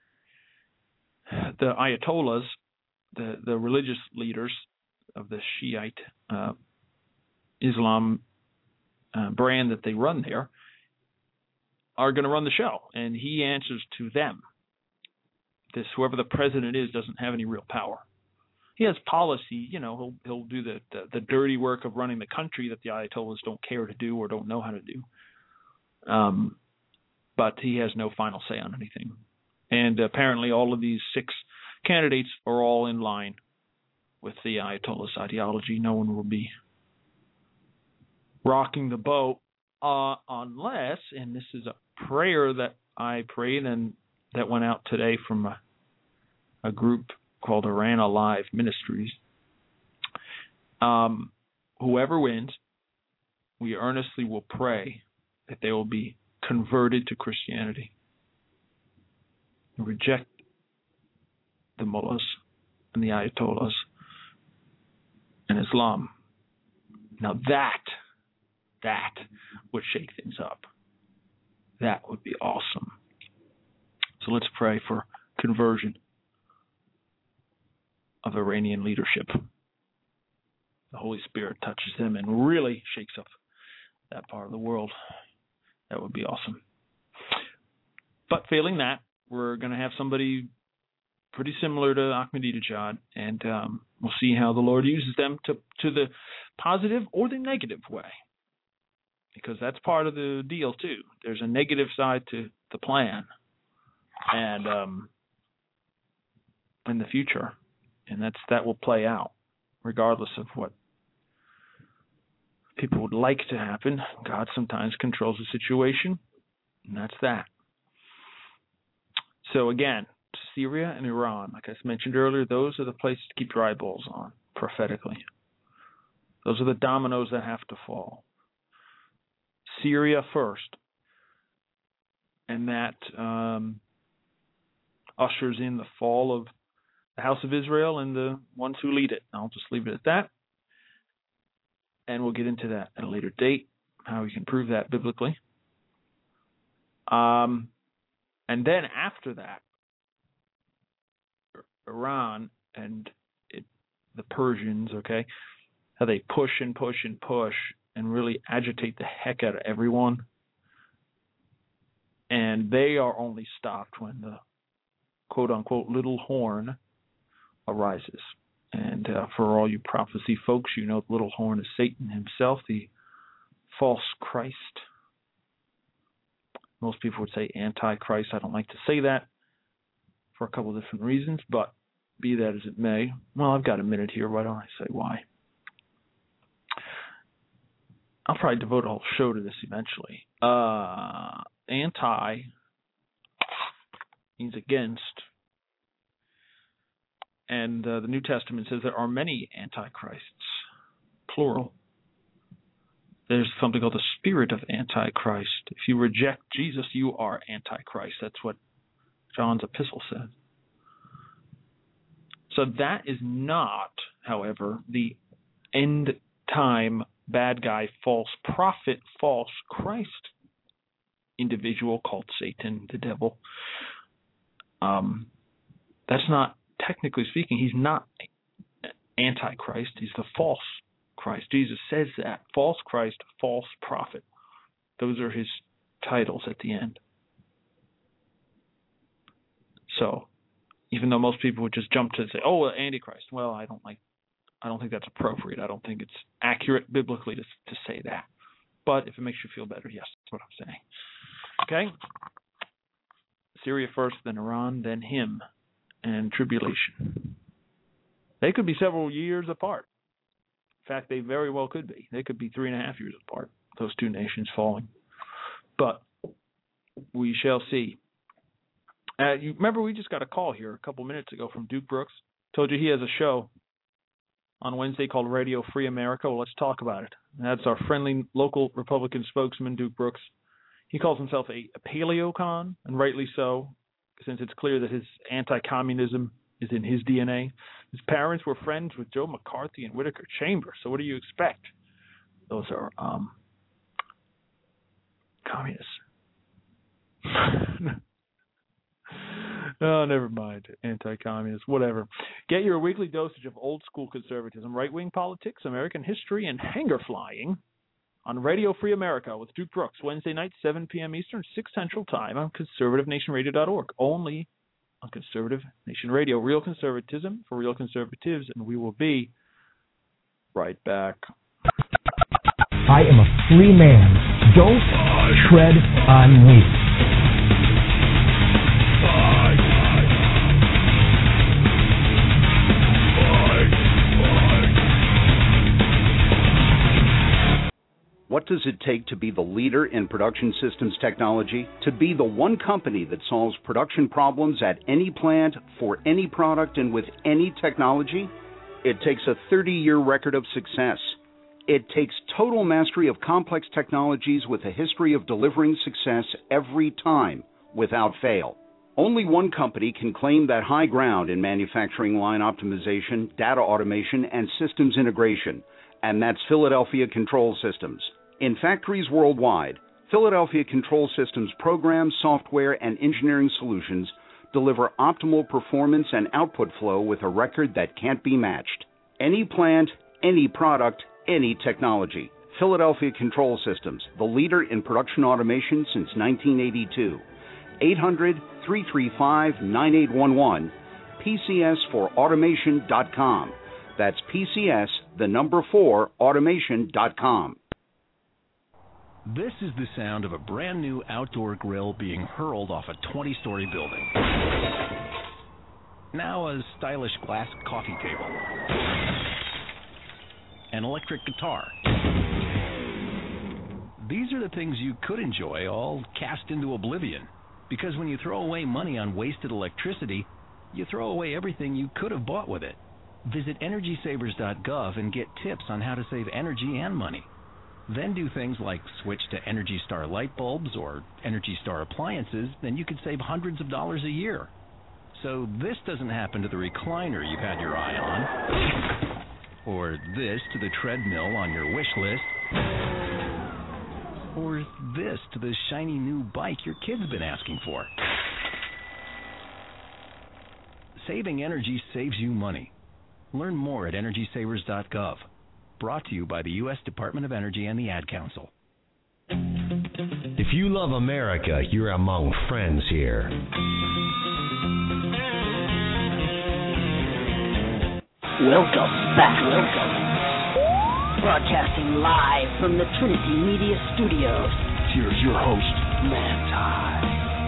D: the Ayatollahs, the, the religious leaders of the Shiite uh, Islam uh, brand that they run there, are going to run the show, and he answers to them. This whoever the president is doesn't have any real power. He has policy, you know, he'll he'll do the, the, the dirty work of running the country that the Ayatollahs don't care to do or don't know how to do. Um, but he has no final say on anything. And apparently all of these six candidates are all in line with the Ayatollah's ideology. No one will be rocking the boat uh, unless, and this is a prayer that I prayed and that went out today from a, a group called Iran Alive Ministries. Um, whoever wins, we earnestly will pray that they will be converted to Christianity, reject the mullahs and the ayatollahs and Islam. Now that, that would shake things up. That would be awesome. So let's pray for conversion of Iranian leadership. The Holy Spirit touches them and really shakes up that part of the world. That would be awesome. But failing that, we're going to have somebody pretty similar to Ahmadinejad, and um, we'll see how the Lord uses them to, to the positive or the negative way. Because that's part of the deal, too. There's a negative side to the plan. And um, in the future. And that's that will play out, regardless of what people would like to happen. God sometimes controls the situation, and that's that. So again, Syria and Iran, like I mentioned earlier, those are the places to keep your eyeballs on, prophetically. Those are the dominoes that have to fall. Syria first, and that um, ushers in the fall of the House of Israel and the ones who lead it. I'll just leave it at that. And we'll get into that at a later date, how we can prove that biblically. Um, and then after that, Iran and it, the Persians, okay, how they push and push and push and really agitate the heck out of everyone. And they are only stopped when the quote-unquote little horn arises. And uh, for all you prophecy folks, you know the little horn is Satan himself, the false Christ. Most people would say Antichrist. I don't like to say that for a couple of different reasons, but be that as it may. Well, I've got a minute here. Why don't I say why? I'll probably devote a whole show to this eventually. Uh, anti means against. And uh, the New Testament says there are many antichrists, plural. There's something called the spirit of Antichrist. If you reject Jesus, you are Antichrist. That's what John's epistle says. So that is not, however, the end-time bad guy, false prophet, false Christ individual called Satan, the devil. Um, that's not, technically speaking, he's not Antichrist. He's the false Christ. Jesus says that. False Christ, false prophet. Those are his titles at the end. So, even though most people would just jump to say, "Oh, Antichrist," well, I don't like, I don't think that's appropriate. I don't think it's accurate biblically to to say that. But if it makes you feel better, yes, that's what I'm saying. Okay. Syria first, then Iran, then him, and tribulation. They could be several years apart. In fact, they very well could be. They could be three and a half years apart, those two nations falling. But we shall see. Uh, you remember we just got a call here a couple minutes ago from Duke Brooks. Told you he has a show on Wednesday called Radio Free America. Well, let's talk about it. That's our friendly local Republican spokesman, Duke Brooks. He calls himself a, a paleocon, and rightly so, since it's clear that his anti-communism is in his D N A. His parents were friends with Joe McCarthy and Whittaker Chambers. So what do you expect? Those are um, communists. Oh, never mind. Anti-communist, whatever. Get your weekly dosage of old school conservatism, right-wing politics, American history, and hanger flying on Radio Free America with Duke Brooks, Wednesday night, seven p.m. Eastern, six Central Time on conservative nation radio dot org. Only on Conservative Nation Radio. Real conservatism for real conservatives, and we will be right back.
C: I am a free man. Don't tread on me.
S: What does it take to be the leader in production systems technology? To be the one company that solves production problems at any plant, for any product, and with any technology? It takes a thirty-year record of success. It takes total mastery of complex technologies with a history of delivering success every time, without fail. Only one company can claim that high ground in manufacturing line optimization, data automation, and systems integration, and that's Philadelphia Control Systems. In factories worldwide, Philadelphia Control Systems programs, software, and engineering solutions deliver optimal performance and output flow with a record that can't be matched. Any plant, any product, any technology. Philadelphia Control Systems, the leader in production automation since nineteen eighty-two. eight hundred, three three five, nine eight one one, P C S for automation dot com. That's P C S, the number four, automation dot com.
T: This is the sound of a brand new outdoor grill being hurled off a twenty-story building. Now a stylish glass coffee table. An electric guitar. These are the things you could enjoy, all cast into oblivion. Because when you throw away money on wasted electricity, you throw away everything you could have bought with it. Visit energy savers dot gov and get tips on how to save energy and money. Then do things like switch to Energy Star light bulbs or Energy Star appliances, then you could save hundreds of dollars a year. So this doesn't happen to the recliner you've had your eye on, or this to the treadmill on your wish list, or this to the shiny new bike your kid's been asking for. Saving energy saves you money. Learn more at energy savers dot gov. Brought to you by the U S Department of Energy and the Ad Council.
A: If you love America, you're among friends here.
J: Welcome back. Welcome. Broadcasting live from the Trinity Media Studios.
A: Here's your host, Manti.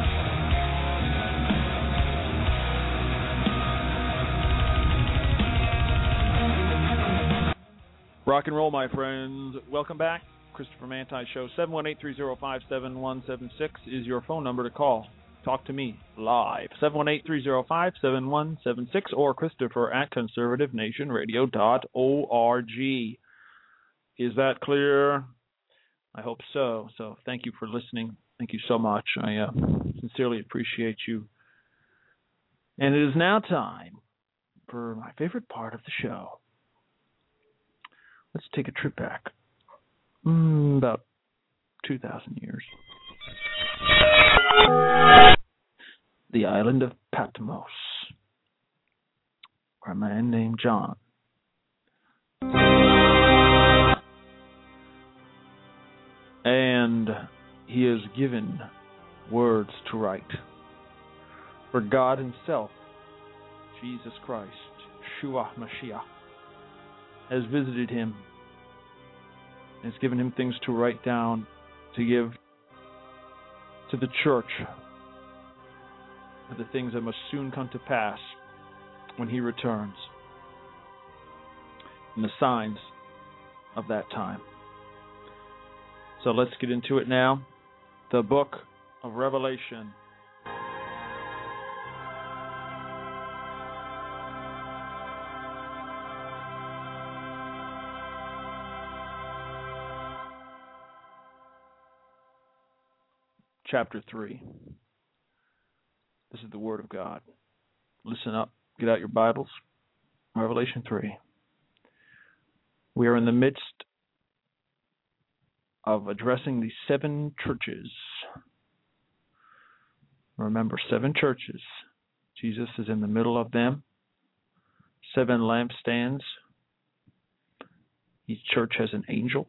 D: Rock and roll, my friends. Welcome back. Christopher Manti Show. seven one eight, three oh five, seven one seven six is your phone number to call. Talk to me live. seven one eight, three oh five, seven one seven six or Christopher at conservative nation radio dot org. Is that clear? I hope so. So thank you for listening. Thank you so much. I uh, sincerely appreciate you. And it is now time for my favorite part of the show. Let's take a trip back. Mm, about two thousand years. The island of Patmos, where a man named John and he is given words to write. For God himself, Jesus Christ, Yeshua Mashiach, has visited him, has given him things to write down, to give to the church, of the things that must soon come to pass when he returns, and the signs of that time. So let's get into it now. The book of Revelation. Chapter three. This is the Word of God. Listen up Get out your Bibles. Revelation three. We are in the midst of addressing the seven churches. Remember, seven churches. Jesus is in the middle of them. Seven lampstands. Each church has an angel.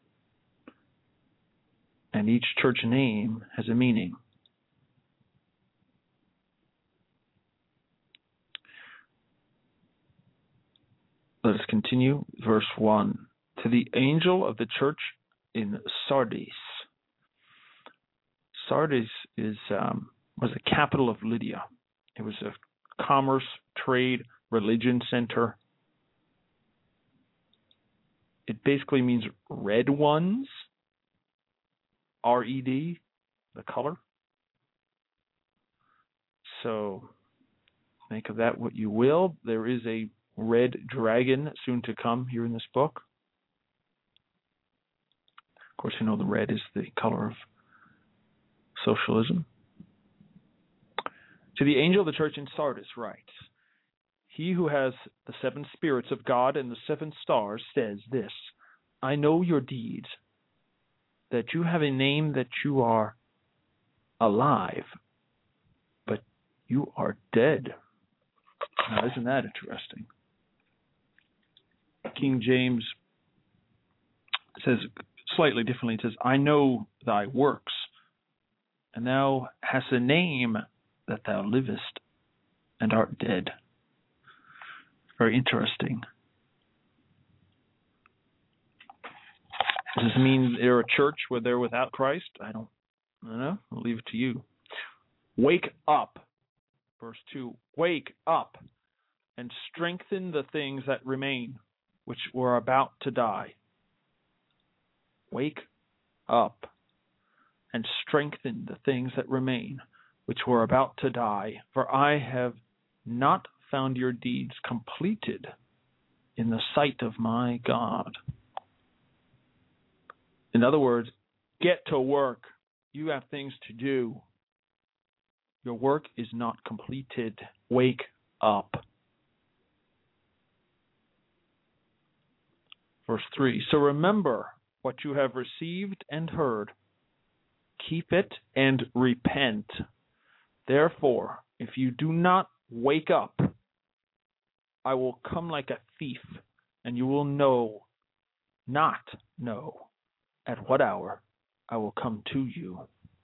D: And each church name has a meaning. Let us continue. Verse one. To the angel of the church in Sardis. Sardis is um, was the capital of Lydia. It was a commerce, trade, religion center. It basically means red ones. R E D, the color. So make of that what you will. There is a red dragon soon to come here in this book. Of course, you know the red is the color of socialism. To the angel of the church in Sardis writes, he who has the seven spirits of God and the seven stars says this, I know your deeds, that you have a name, that you are alive, but you are dead. Now, isn't that interesting? King James says slightly differently. It says, I know thy works, and thou hast a name, that thou livest and art dead. Very interesting. Does this mean they're a church where they're without Christ? I don't, I don't know. I'll leave it to you. Wake up. Verse two. Wake up and strengthen the things that remain, which were about to die. Wake up and strengthen the things that remain, which were about to die. For I have not found your deeds completed in the sight of my God. In other words, get to work. You have things to do. Your work is not completed. Wake up. Verse three. So remember what you have received and heard. Keep it and repent. Therefore, if you do not wake up, I will come like a thief, and you will know, not know, at what hour I will come to you.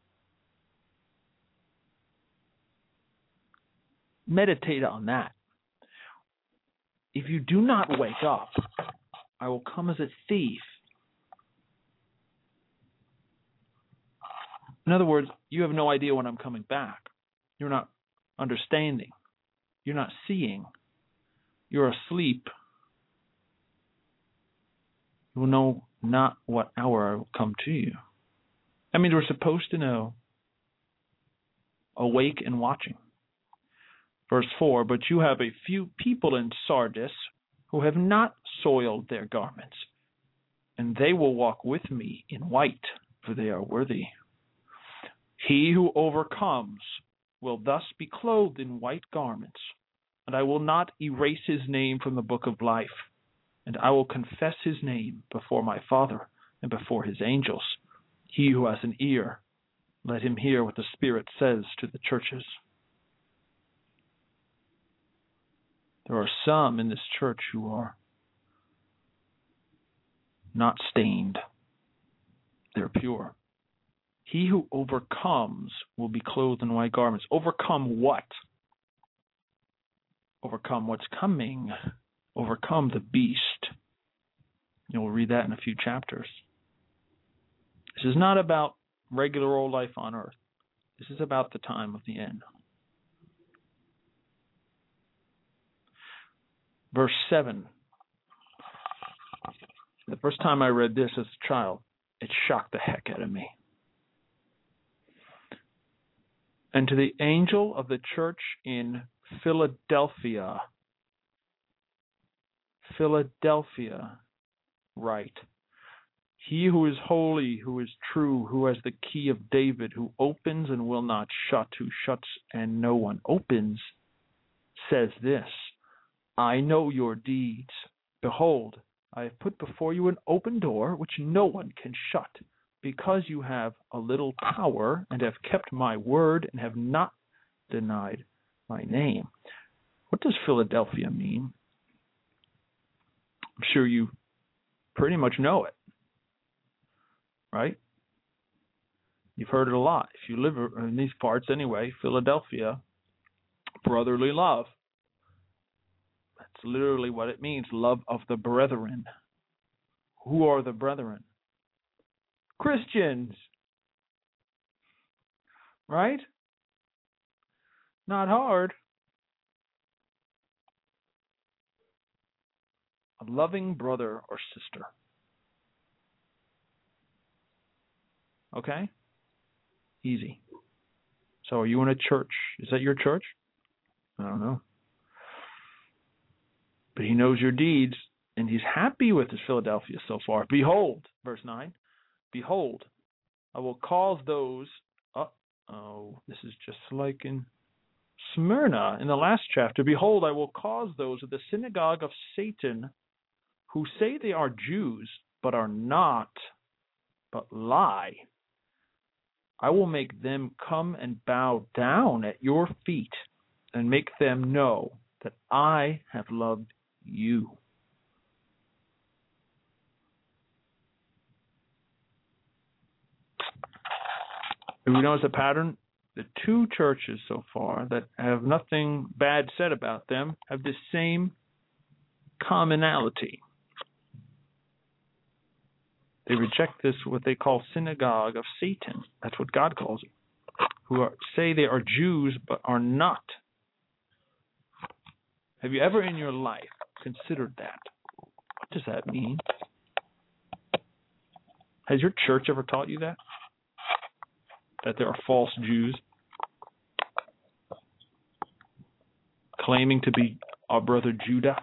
D: Meditate on that. If you do not wake up, I will come as a thief. In other words, you have no idea when I'm coming back. You're not understanding. You're not seeing. You're asleep. You will know not what hour I will come to you. That means we're supposed to know. Awake and watching. Verse four, but you have a few people in Sardis who have not soiled their garments, and they will walk with me in white, for they are worthy. He who overcomes will thus be clothed in white garments, and I will not erase his name from the book of life, and I will confess his name before my Father and before his angels. He who has an ear, let him hear what the Spirit says to the churches. There are some in this church who are not stained. They're pure. He who overcomes will be clothed in white garments. Overcome what? Overcome what's coming. Overcome the beast. You'll read that in a few chapters. This is not about regular old life on earth. This is about the time of the end. Verse seven. The first time I read this as a child, it shocked the heck out of me. And to the angel of the church in Philadelphia, Philadelphia, write, he who is holy, who is true, who has the key of David, who opens and will not shut, who shuts and no one opens, says this, I know your deeds. Behold, I have put before you an open door which no one can shut, because you have a little power and have kept my word and have not denied my name. What does Philadelphia mean? I'm sure you pretty much know it, right? You've heard it a lot. If you live in these parts anyway, Philadelphia, brotherly love. That's literally what it means, love of the brethren. Who are the brethren? Christians. Right? Not hard. A loving brother or sister. Okay? Easy. So are you in a church? Is that your church? I don't know. But he knows your deeds, and he's happy with his Philadelphia so far. Behold, verse nine, behold, I will cause those, uh, oh, this is just like in Smyrna in the last chapter. Behold, I will cause those of the synagogue of Satan who say they are Jews, but are not, but lie. I will make them come and bow down at your feet and make them know that I have loved you. If we notice a pattern, the two churches so far that have nothing bad said about them have the same commonality. They reject this, what they call synagogue of Satan. That's what God calls it. Who are, say they are Jews but are not. Have you ever in your life considered that? What does that mean? Has your church ever taught you that? That there are false Jews claiming to be our brother Judah,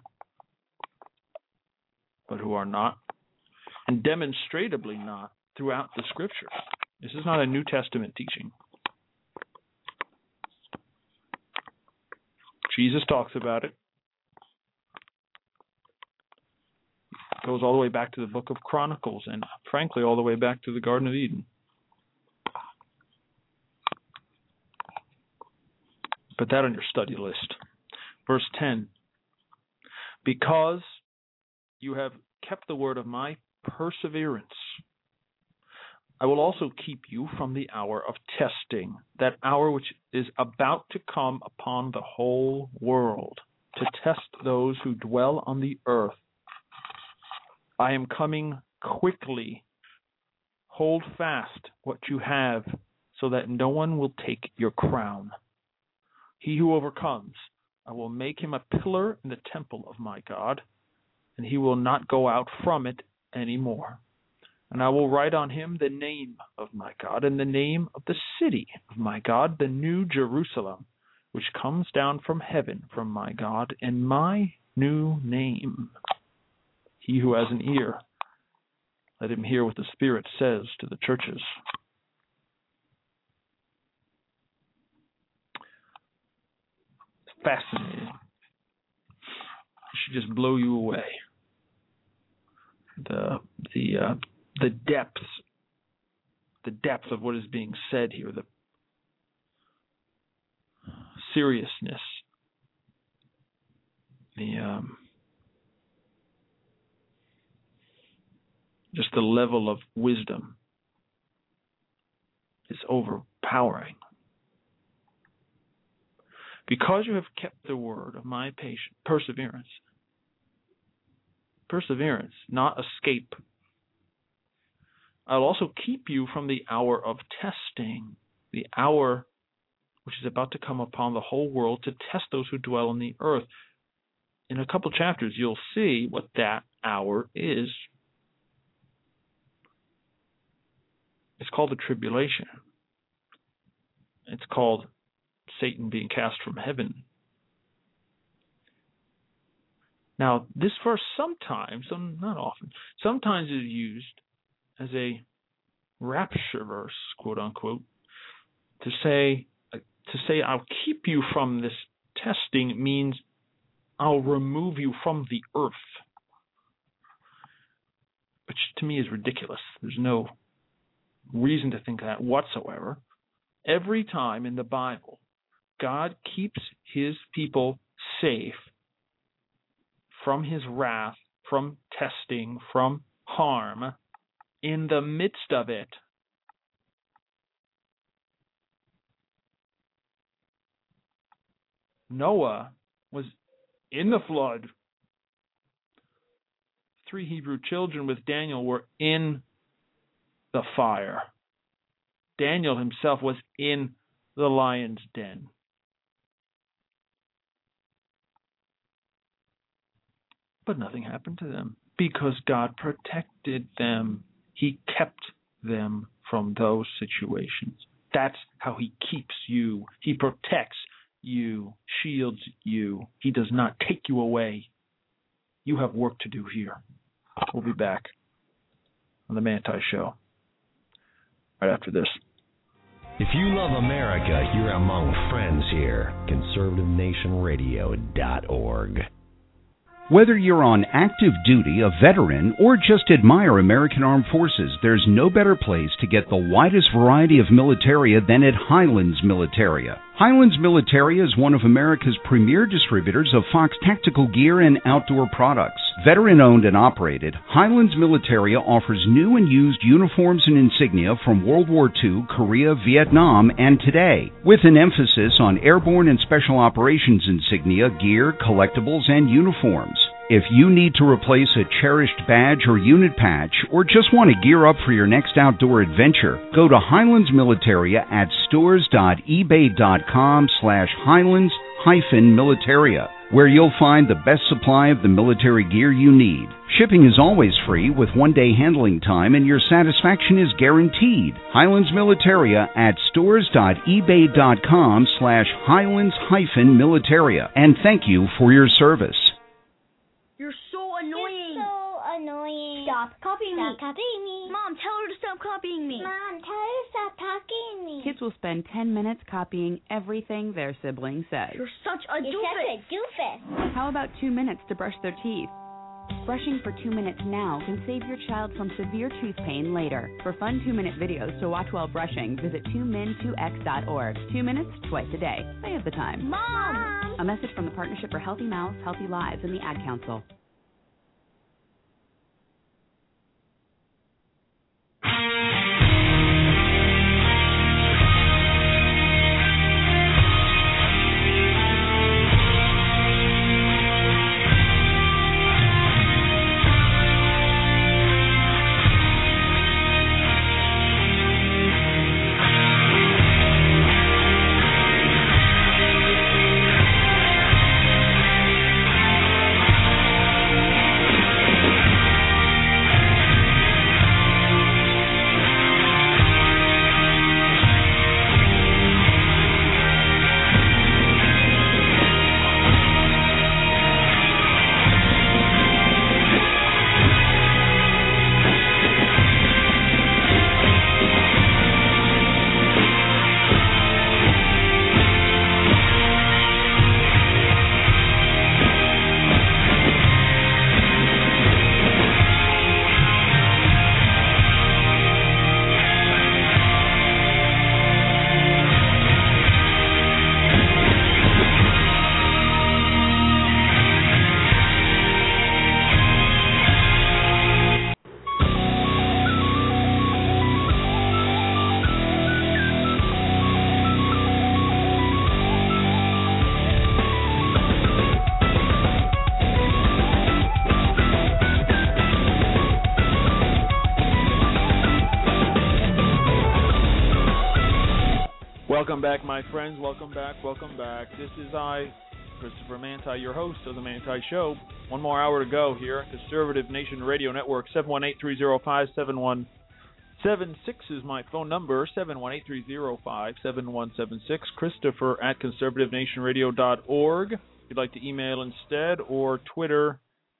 D: but who are not? And demonstrably not throughout the Scriptures. This is not a New Testament teaching. Jesus talks about it. It goes all the way back to the book of Chronicles and, frankly, all the way back to the Garden of Eden. Put that on your study list. Verse ten. Because you have kept the word of my perseverance, I will also keep you from the hour of testing, that hour which is about to come upon the whole world, to test those who dwell on the earth. I am coming quickly. Hold fast what you have, so that no one will take your crown. He who overcomes, I will make him a pillar in the temple of my God, and he will not go out from it any more. And I will write on him the name of my God and the name of the city of my God, the new Jerusalem, which comes down from heaven from my God, and my new name. He who has an ear, let him hear what the Spirit says to the churches. It's fascinating. It should just blow you away. The the uh, the depths, the depth of what is being said here, the seriousness, the um, just the level of wisdom is overpowering. Because you have kept the word of my patient perseverance, perseverance, not escape. I'll also keep you from the hour of testing, the hour which is about to come upon the whole world to test those who dwell on the earth. In a couple chapters, you'll see what that hour is. It's called the tribulation. It's called Satan being cast from heaven. Now, this verse sometimes, not often, sometimes is used as a rapture verse, quote unquote, to say, to say, I'll keep you from this testing means I'll remove you from the earth, which to me is ridiculous. There's no reason to think that whatsoever. Every time in the Bible, God keeps his people safe from his wrath, from testing, from harm, in the midst of it. Noah was in the flood. Three Hebrew children with Daniel were in the fire. Daniel himself was in the lion's den. But nothing happened to them because God protected them. He kept them from those situations. That's how he keeps you. He protects you, shields you. He does not take you away. You have work to do here. We'll be back on the Manti Show right after this.
A: If you love America, you're among friends here. conservative nation radio dot org.
S: Whether you're on active duty, a veteran, or just admire American Armed Forces, there's no better place to get the widest variety of militaria than at Highlands Militaria. Highlands Militaria is one of America's premier distributors of Fox tactical gear and outdoor products. Veteran-owned and operated, Highlands Militaria offers new and used uniforms and insignia from World War Two, Korea, Vietnam, and today, with an emphasis on airborne and special operations insignia, gear, collectibles, and uniforms. If you need to replace a cherished badge or unit patch, or just want to gear up for your next outdoor adventure, go to Highlands Militaria at stores dot ebay dot com slash Highlands hyphen Militaria, where you'll find the best supply of the military gear you need. Shipping is always free with one-day handling time, and your satisfaction is guaranteed. Highlands Militaria at stores dot ebay dot com slash Highlands hyphen Militaria. And thank you for your service.
H: You're so annoying.
I: You're so annoying.
H: Stop copying
I: Stop
H: me.
I: copying me.
H: Mom, tell her to stop copying me.
I: Mom, tell her to stop copying me.
U: Kids will spend ten minutes copying everything their sibling says.
H: You're such a
I: You're
H: doofus.
I: such a doofus.
U: How about two minutes to brush their teeth? Brushing for two minutes now can save your child from severe tooth pain later. For fun two-minute videos to watch while brushing, visit two min two x dot org. Two minutes, twice a day. They have the time.
H: Mom!
U: A message from the Partnership for Healthy Mouths, Healthy Lives, and the Ad Council.
D: Welcome back, my friends. Welcome back. Welcome back. This is I, Christopher Manti, your host of the Manti Show. One more hour to go here. Conservative Nation Radio Network. seven one eight, three oh five, seven one seven six is my phone number. seven one eight, three oh five, seven one seven six. Christopher at conservative nation radio dot org. If you'd like to email instead, or Twitter,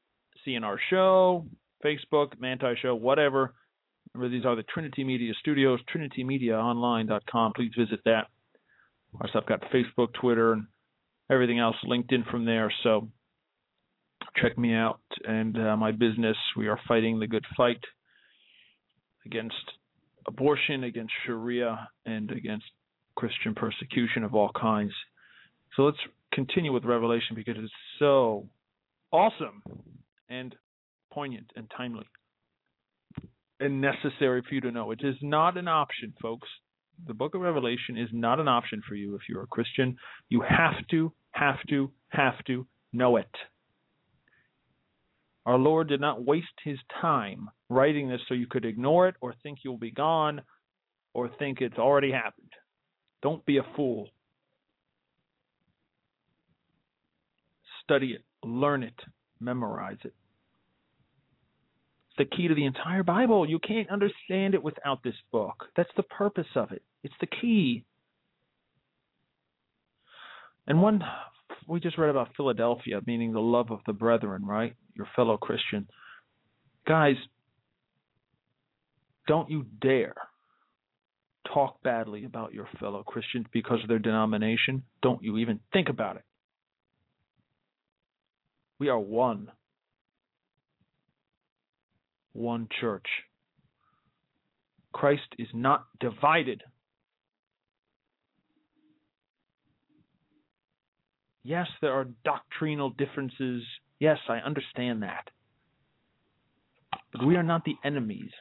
D: C N R Show, Facebook, Manti Show, whatever. Remember, these are the Trinity Media Studios, trinity media online dot com. Please visit that. Of course, I've got Facebook, Twitter, and everything else linked in from there. So check me out and uh, my business. We are fighting the good fight against abortion, against Sharia, and against Christian persecution of all kinds. So let's continue with Revelation because it's so awesome and poignant and timely and necessary for you to know. It is not an option, folks. The book of Revelation is not an option for you if you're a Christian. You have to, have to, have to know it. Our Lord did not waste his time writing this so you could ignore it or think you'll be gone or think it's already happened. Don't be a fool. Study it, learn it, memorize it. It's the key to the entire Bible. You can't understand it without this book. That's the purpose of it. It's the key. And one, we just read about Philadelphia, meaning the love of the brethren, right? Your fellow Christian. Guys, don't you dare talk badly about your fellow Christians because of their denomination. Don't you even think about it. We are one. One church. Christ is not divided. Yes, there are doctrinal differences. Yes, I understand that. But we are not the enemies.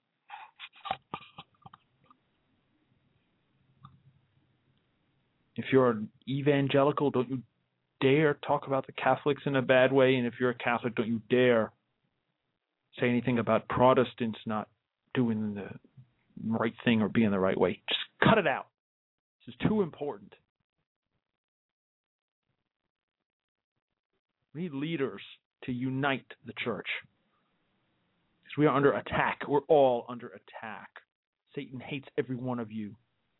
D: If you're an evangelical, don't you dare talk about the Catholics in a bad way. And if you're a Catholic, don't you dare say anything about Protestants not doing the right thing or being the right way. Just cut it out. This is too important. We need leaders to unite the church. Because we are under attack. We're all under attack. Satan hates every one of you.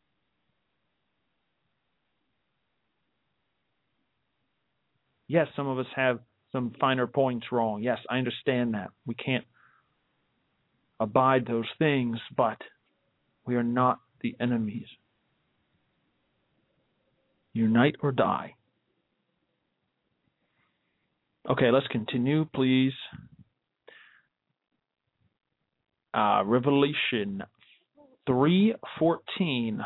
D: Yes, some of us have some finer points wrong. Yes, I understand that. We can't abide those things, but we are not the enemies. Unite or die. Okay, let's continue, please. Uh, Revelation three fourteen.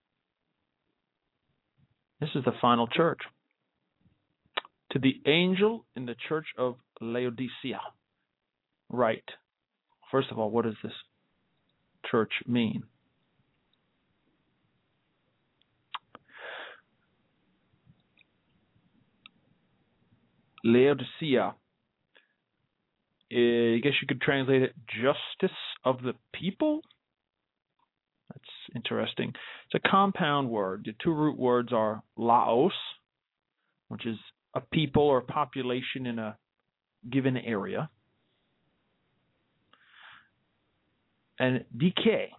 D: This is the final church. To the angel in the church of Laodicea. Right. First of all, what does this church mean? Laodicea. I guess you could translate it justice of the people. That's interesting. It's a compound word. The two root words are laos, which is a people or population in a given area, and decay,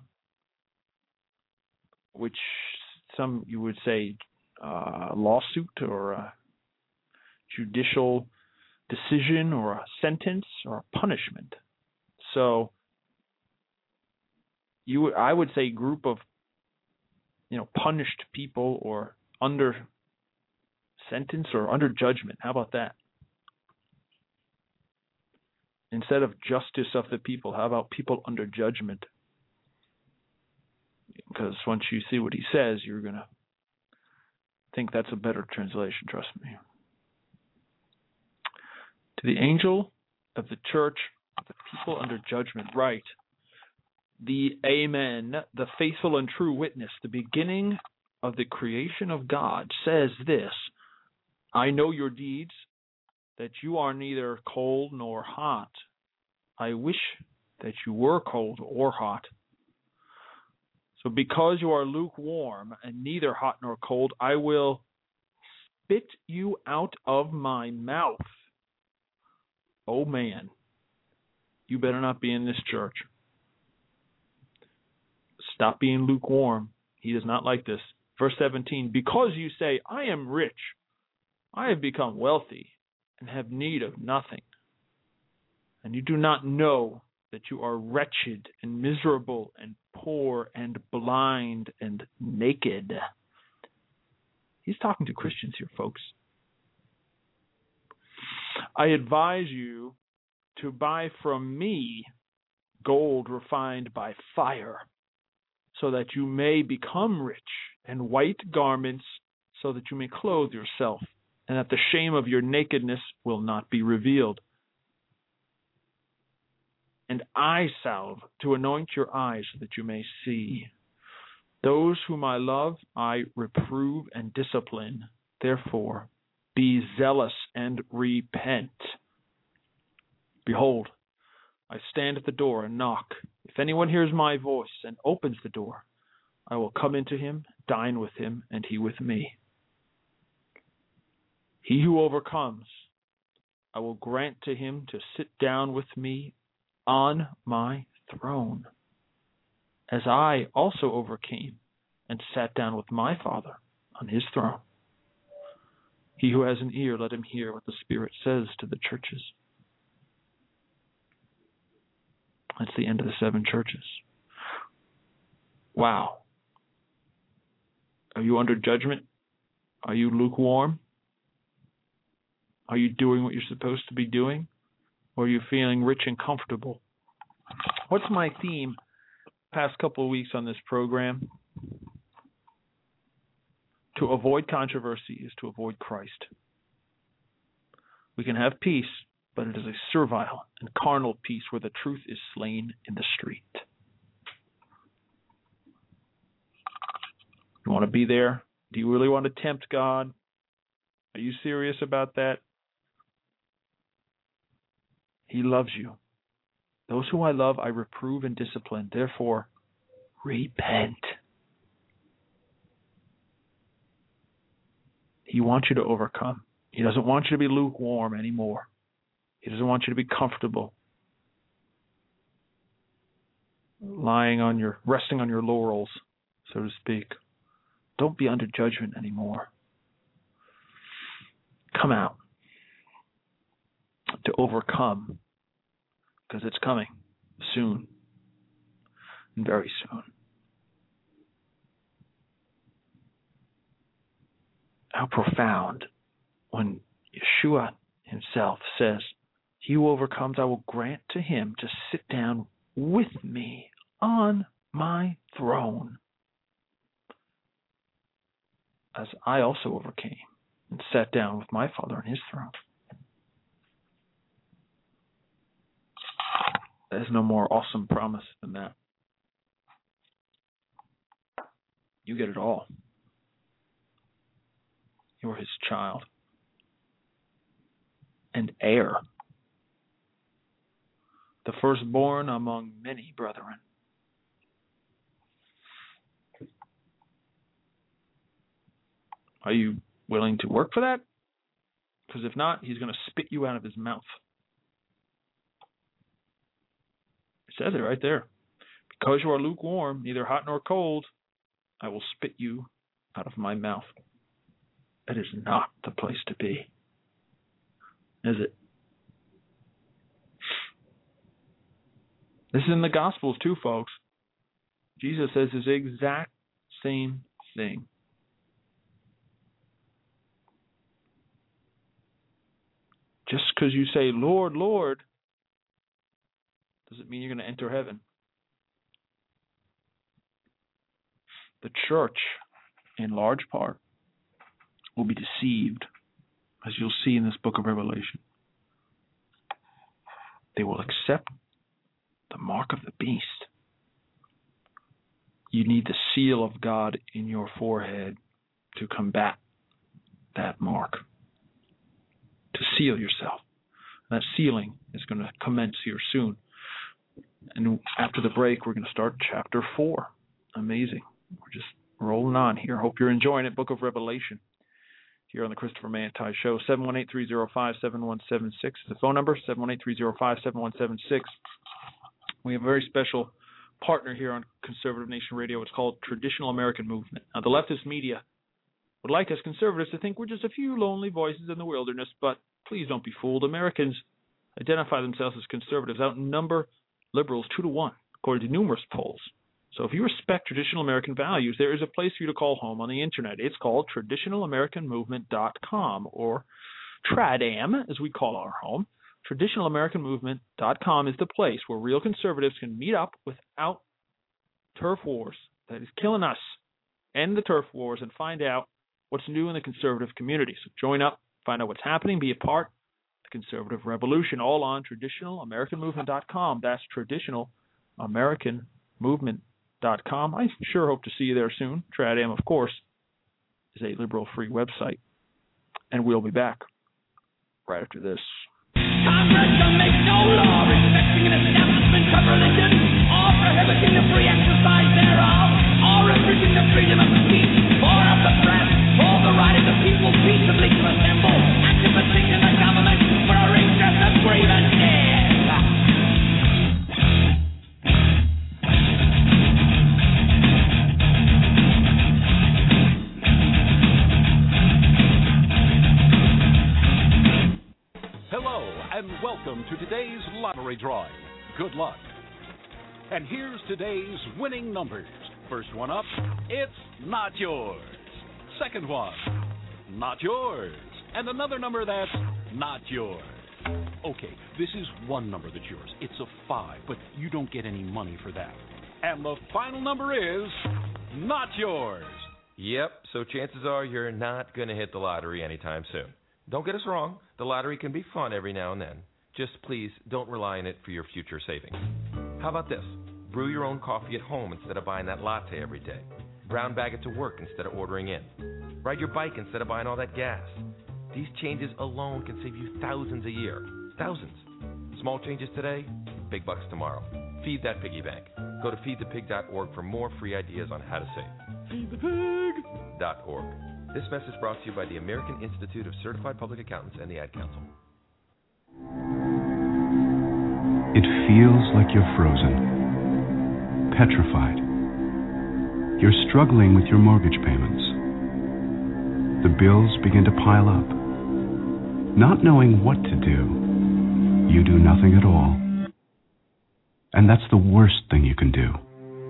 D: which some you would say uh, lawsuit or a judicial decision or a sentence or a punishment. So you, I would say, group of you know punished people or under sentence or under judgment. How about that? Instead of justice of the people, how about people under judgment? Because once you see what he says, you're going to think that's a better translation, trust me. To the angel of the church, the people under judgment, right. The Amen, the faithful and true witness, the beginning of the creation of God, says this: I know your deeds, that you are neither cold nor hot. I wish that you were cold or hot. So because you are lukewarm and neither hot nor cold, I will spit you out of my mouth. Oh man, you better not be in this church. Stop being lukewarm. He does not like this. Verse seventeen, because you say, I am rich, I have become wealthy and have need of nothing, and you do not know that you are wretched and miserable and poor and blind and naked. He's talking to Christians here, folks. I advise you to buy from me gold refined by fire, so that you may become rich, and white garments, so that you may clothe yourself, and that the shame of your nakedness will not be revealed. And eye salve to anoint your eyes, so that you may see. Those whom I love, I reprove and discipline. Therefore, be zealous and repent. Behold, I stand at the door and knock. If anyone hears my voice and opens the door, I will come into him, dine with him, and he with me. He who overcomes, I will grant to him to sit down with me on my throne, as I also overcame and sat down with my Father on his throne. He who has an ear, let him hear what the Spirit says to the churches. That's the end of the seven churches. Wow. Are you under judgment? Are you lukewarm? Are you doing what you're supposed to be doing? Or are you feeling rich and comfortable? What's my theme past couple of weeks on this program? To avoid controversy is to avoid Christ. We can have peace, but it is a servile and carnal peace where the truth is slain in the street. You want to be there? Do you really want to tempt God? Are you serious about that? He loves you. Those who I love, I reprove and discipline. Therefore, repent. He wants you to overcome. He doesn't want you to be lukewarm anymore. He doesn't want you to be comfortable, lying on your, resting on your laurels, so to speak. Don't be under judgment anymore. Come out to overcome, because it's coming soon, and very soon. How profound when Yeshua himself says, he who overcomes, I will grant to him to sit down with me on my throne, as I also overcame and sat down with my Father on his throne. There's no more awesome promise than that. You get it all. You're his child and heir, the firstborn among many brethren. Are you willing to work for that? Because if not, he's going to spit you out of his mouth. It says it right there. Because you are lukewarm, neither hot nor cold, I will spit you out of my mouth. That is not the place to be, is it? This is in the Gospels too, folks. Jesus says the exact same thing. Just because you say, Lord, Lord, doesn't mean you're going to enter heaven. The church, in large part, will be deceived, as you'll see in this book of Revelation. They will accept the mark of the beast. You need the seal of God in your forehead to combat that mark, to seal yourself. That sealing is going to commence here soon. And after the break, we're going to start chapter four. Amazing. We're just rolling on here. Hope you're enjoying it. Book of Revelation here on the Christopher Manti Show. seven one eight, three oh five, seven one seven six is the phone number, seven one eight, three oh five, seven one seven six. We have a very special partner here on Conservative Nation Radio. It's called Traditional American Movement. Now, the leftist media would like us conservatives to think we're just a few lonely voices in the wilderness, but please don't be fooled. Americans identify themselves as conservatives, outnumber liberals two to one, according to numerous polls. So if you respect traditional American values, there is a place for you to call home on the internet. It's called traditional american movement dot com, or TRADAM, as we call our home. Traditional American Movement dot com is the place where real conservatives can meet up without turf wars that is killing us. End the turf wars and find out what's new in the conservative community. So join up, find out what's happening, be a part of the conservative revolution, all on Traditional American Movement dot com. That's Traditional American Movement dot com. I sure hope to see you there soon. TRADAM, of course, is a liberal-free website. And we'll be back right after this.
L: Congress shall make no law respecting an establishment of religion, or prohibiting the free exercise thereof, or restricting the freedom of speech, or of the press, or the right of the people peaceably to assemble, and to petition the government for a redress of grievances.
B: And welcome to today's lottery drawing. Good luck. And here's today's winning numbers. First one up, it's not yours. Second one, not yours. And another number that's not yours. Okay, this is one number that's yours. It's a five, but you don't get any money for that. And the final number is not yours.
V: Yep, so chances are you're not going to hit the lottery anytime soon. Don't get us wrong, the lottery can be fun every now and then. Just please don't rely on it for your future savings. How about this? Brew your own coffee at home instead of buying that latte every day. Brown bag it to work instead of ordering in. Ride your bike instead of buying all that gas. These changes alone can save you thousands a year. Thousands. Small changes today, big bucks tomorrow. Feed that piggy bank. Go to feed the pig dot org for more free ideas on how to save. feed the pig dot org. This message brought to you by the American Institute of Certified Public Accountants and the Ad Council.
W: It feels like you're frozen, petrified. You're struggling with your mortgage payments. The bills begin to pile up. Not knowing what to do, you do nothing at all. And that's the worst thing you can do.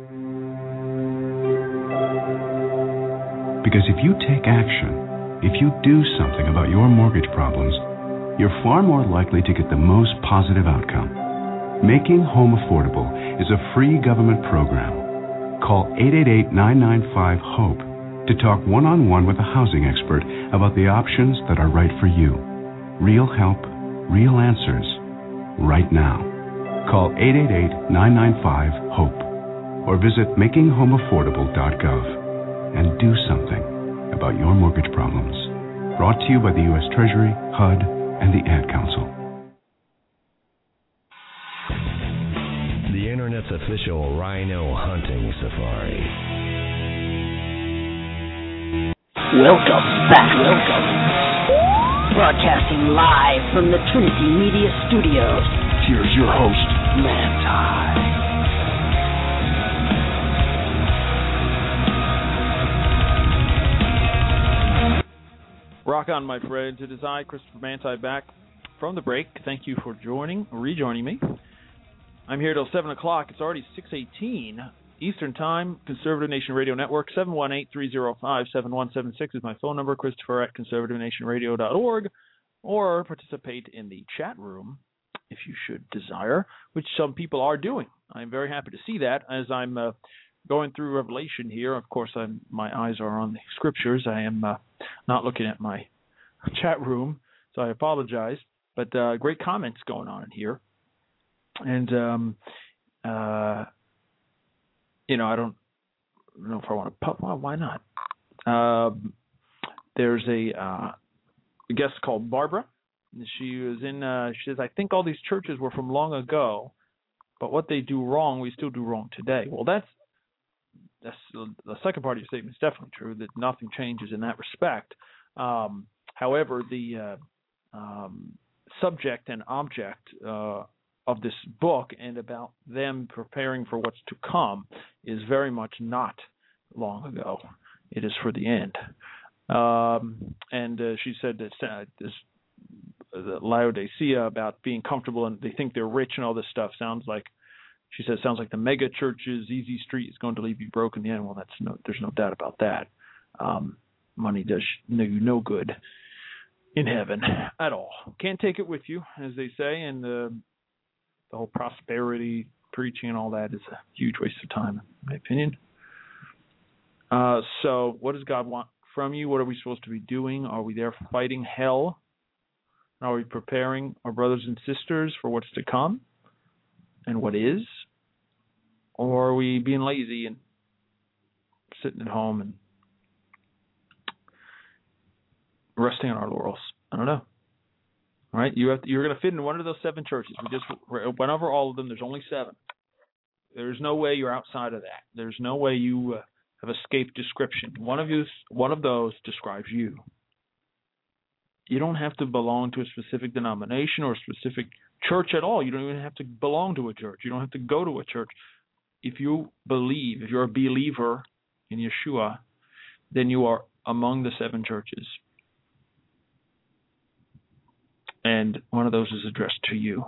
W: Because if you take action, if you do something about your mortgage problems, you're far more likely to get the most positive outcome. Making Home Affordable is a free government program. Call eight eight eight, nine nine five, HOPE to talk one-on-one with a housing expert about the options that are right for you. Real help, real answers, right now. Call eight eight eight, nine nine five, HOPE or visit making home affordable dot gov. And do something about your mortgage problems. Brought to you by the U S Treasury, H U D, and the Ad Council.
A: The Internet's official rhino hunting safari.
J: Welcome back. Welcome. Broadcasting live from the Trinity Media Studios.
C: Here's your host,
J: Manti.
D: Rock on, my friends. It is I, Christopher Manti, back from the break. Thank you for joining, rejoining me. I'm here till seven o'clock. It's already six eighteen Eastern Time. Conservative Nation Radio Network. seven one eight, three oh five, seven one seven six is my phone number. Christopher at conservative nation radio dot org. Or participate in the chat room if you should desire, which some people are doing. I'm very happy to see that as I'm uh, going through Revelation here. Of course, I'm, my eyes are on the scriptures. I am uh, not looking at my chat room, so I apologize. But uh, great comments going on in here. And, um, uh, you know, I don't know if I want to pub. Well, why not? Um, there's a, uh, a guest called Barbara. She was in, uh, she says, I think all these churches were from long ago, but what they do wrong, we still do wrong today. Well, that's, that's the second part of your statement is definitely true, that nothing changes in that respect. Um, however, the uh, um, subject and object uh, of this book and about them preparing for what's to come is very much not long ago. It is for the end. Um, and uh, she said that uh, this uh, Laodicea about being comfortable and they think they're rich and all this stuff sounds like, she says, sounds like the mega churches, easy street is going to leave you broke in the end. Well, that's no, there's no doubt about that. Um, money does no, no good. in heaven at all. Can't take it with you, as they say, and the, the whole prosperity preaching and all that is a huge waste of time, in my opinion. Uh, so what does God want from you? What are we supposed to be doing? Are we there fighting hell? Are we preparing our brothers and sisters for what's to come and what is? Or are we being lazy and sitting at home and resting on our laurels? I don't know. All right, you have to, you're going to fit in one of those seven churches. We just went over all of them. There's only seven. There's no way you're outside of that. There's no way you uh, have escaped description. One of you, one of those describes you. You don't have to belong to a specific denomination or a specific church at all. You don't even have to belong to a church. You don't have to go to a church. If you believe, if you're a believer in Yeshua, then you are among the seven churches. And one of those is addressed to you.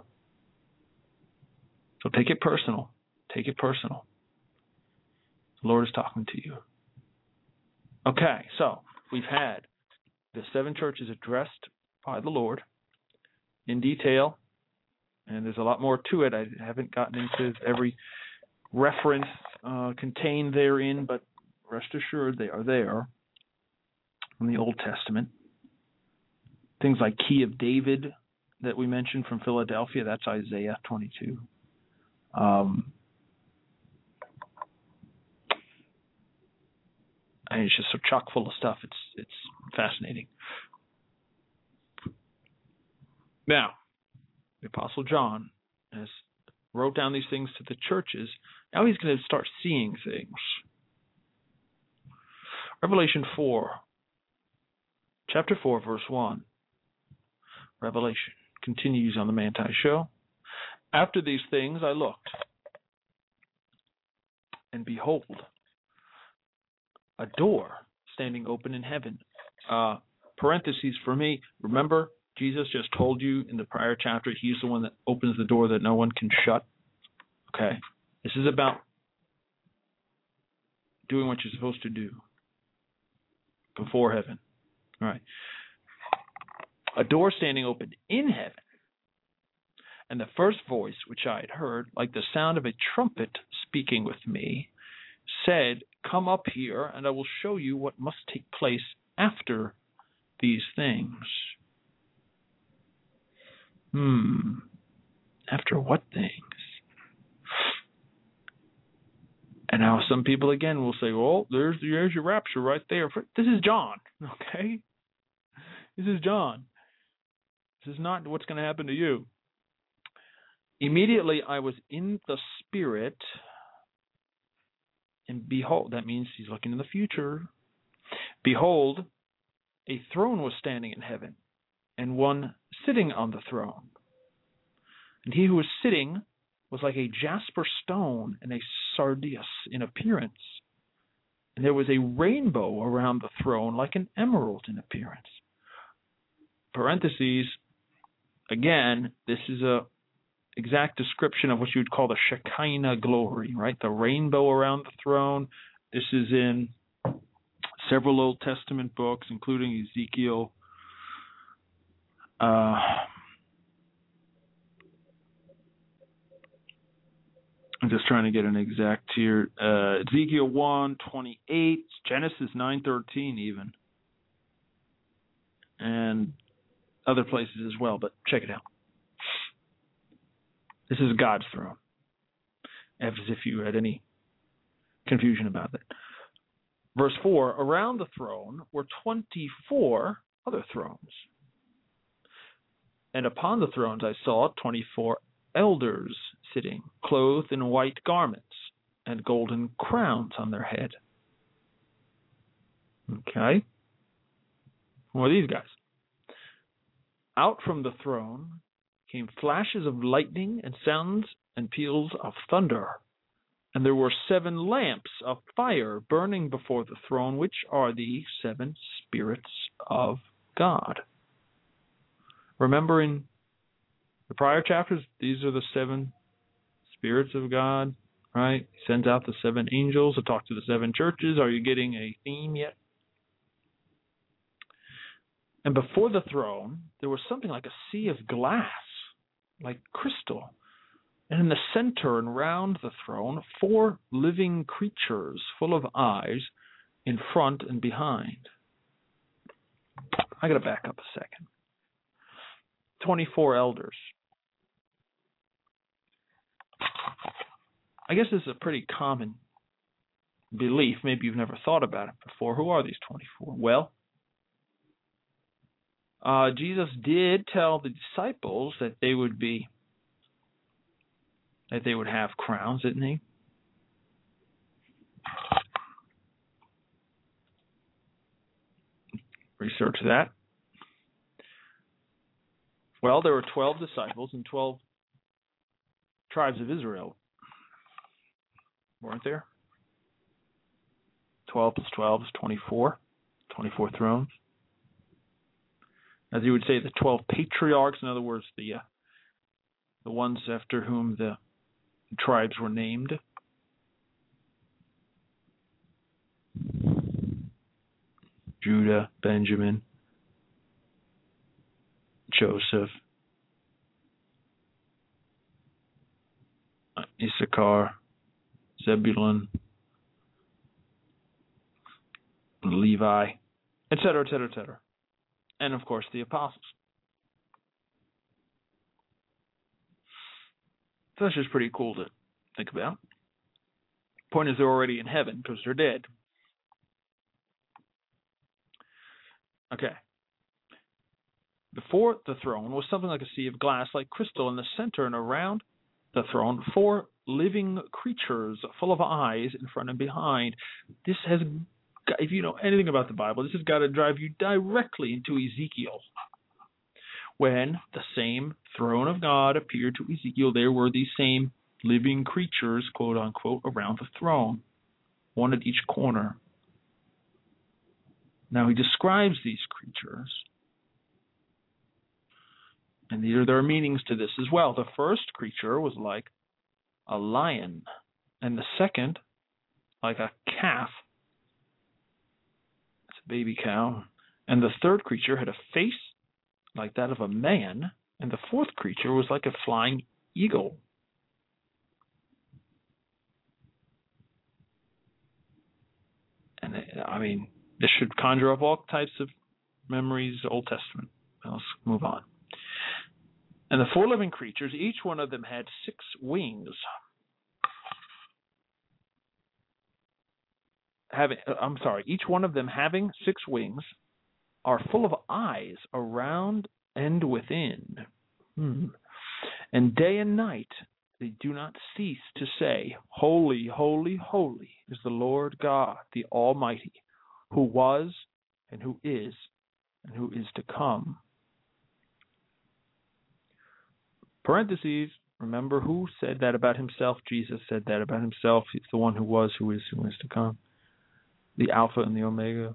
D: So take it personal. Take it personal. The Lord is talking to you. Okay, so we've had the seven churches addressed by the Lord in detail, and there's a lot more to it. I haven't gotten into every reference uh, contained therein, but rest assured they are there in the Old Testament. Things like Key of David that we mentioned from Philadelphia, that's Isaiah twenty-two. Um, and it's just so chock full of stuff. It's it's fascinating. Now, the Apostle John has wrote down these things to the churches. Now he's going to start seeing things. Revelation four, chapter four, verse one. Revelation continues on the Manti Show. After these things I looked, and behold, a door standing open in heaven. Uh, parentheses for me, remember Jesus just told you in the prior chapter he's the one that opens the door that no one can shut. Okay, this is about doing what you're supposed to do before heaven. All right. A door standing open in heaven. And the first voice which I had heard, like the sound of a trumpet speaking with me, said, "Come up here, and I will show you what must take place after these things." Hmm. After what things? And now some people again will say, well, there's, there's your rapture right there. This is John, okay? This is John. This is not what's going to happen to you. Immediately I was in the Spirit, and behold, that means he's looking in the future. Behold, a throne was standing in heaven, and one sitting on the throne. And he who was sitting was like a jasper stone and a sardius in appearance. And there was a rainbow around the throne like an emerald in appearance. Parentheses, again, this is a exact description of what you would call the Shekinah glory, right? The rainbow around the throne. This is in several Old Testament books, including Ezekiel. Uh, I'm just trying to get an exact here. Uh, Ezekiel one twenty-eight, Genesis nine thirteen even, and other places as well, but check it out. This is God's throne, as if you had any confusion about it. Verse four, around the throne were twenty-four other thrones. And upon the thrones I saw twenty-four elders sitting, clothed in white garments, and golden crowns on their head. Okay. Who are these guys? Out from the throne came flashes of lightning and sounds and peals of thunder. And there were seven lamps of fire burning before the throne, which are the seven spirits of God. Remember in the prior chapters, these are the seven spirits of God, right? He sends out the seven angels to talk to the seven churches. Are you getting a theme yet? And before the throne, there was something like a sea of glass, like crystal. And in the center and round the throne, four living creatures full of eyes in front and behind. I got to back up a second. twenty-four elders. I guess this is a pretty common belief. Maybe you've never thought about it before. Who are these twenty-four? Well, uh, Jesus did tell the disciples that they would be, that they would have crowns, didn't he? Research that. Well, there were twelve disciples and twelve tribes of Israel, weren't there? twelve plus twelve is twenty-four. twenty-four thrones. As you would say, the twelve patriarchs, in other words, the uh, the ones after whom the tribes were named. Judah, Benjamin, Joseph, Issachar, Zebulun, Levi, et cetera, et cetera, et cetera. And, of course, the apostles. So that's just pretty cool to think about. Point is, they're already in heaven because they're dead. Okay. Before the throne was something like a sea of glass, like crystal, in the center and around the throne, four living creatures full of eyes in front and behind. This has, if you know anything about the Bible, this has got to drive you directly into Ezekiel. When the same throne of God appeared to Ezekiel, there were these same living creatures, quote unquote, around the throne, one at each corner. Now he describes these creatures, and there, there are meanings to this as well. The first creature was like a lion, and the second like a calf. It's a baby cow. And the third creature had a face like that of a man, and the fourth creature was like a flying eagle. And I mean, this should conjure up all types of memories, Old Testament. Let's move on. And the four living creatures, each one of them had six wings. Having, I'm sorry, each one of them having six wings are full of eyes around and within. Hmm. And day and night they do not cease to say, Holy, holy, holy is the Lord God, the Almighty, who was and who is and who is to come. Parentheses, remember who said that about himself? Jesus said that about himself. He's the one who was, who is, who is to come. The Alpha and the Omega.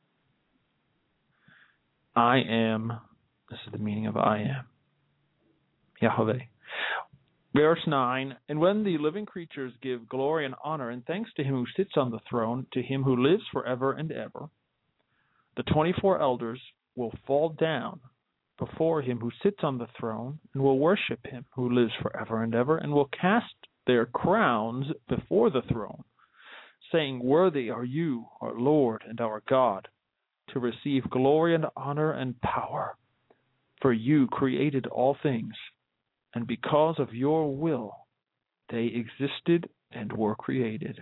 D: I am, this is the meaning of I am. Yahweh. Verse nine, and when the living creatures give glory and honor and thanks to him who sits on the throne, to him who lives forever and ever, the twenty-four elders will fall down before him who sits on the throne and will worship him who lives forever and ever, and will cast their crowns before the throne, saying, Worthy are you, our Lord and our God, to receive glory and honor and power, for you created all things, and because of your will they existed and were created.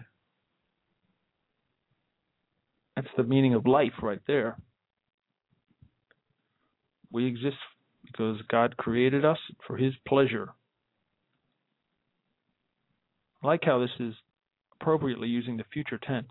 D: That's the meaning of life right there. We exist because God created us for his pleasure. I like how this is appropriately using the future tense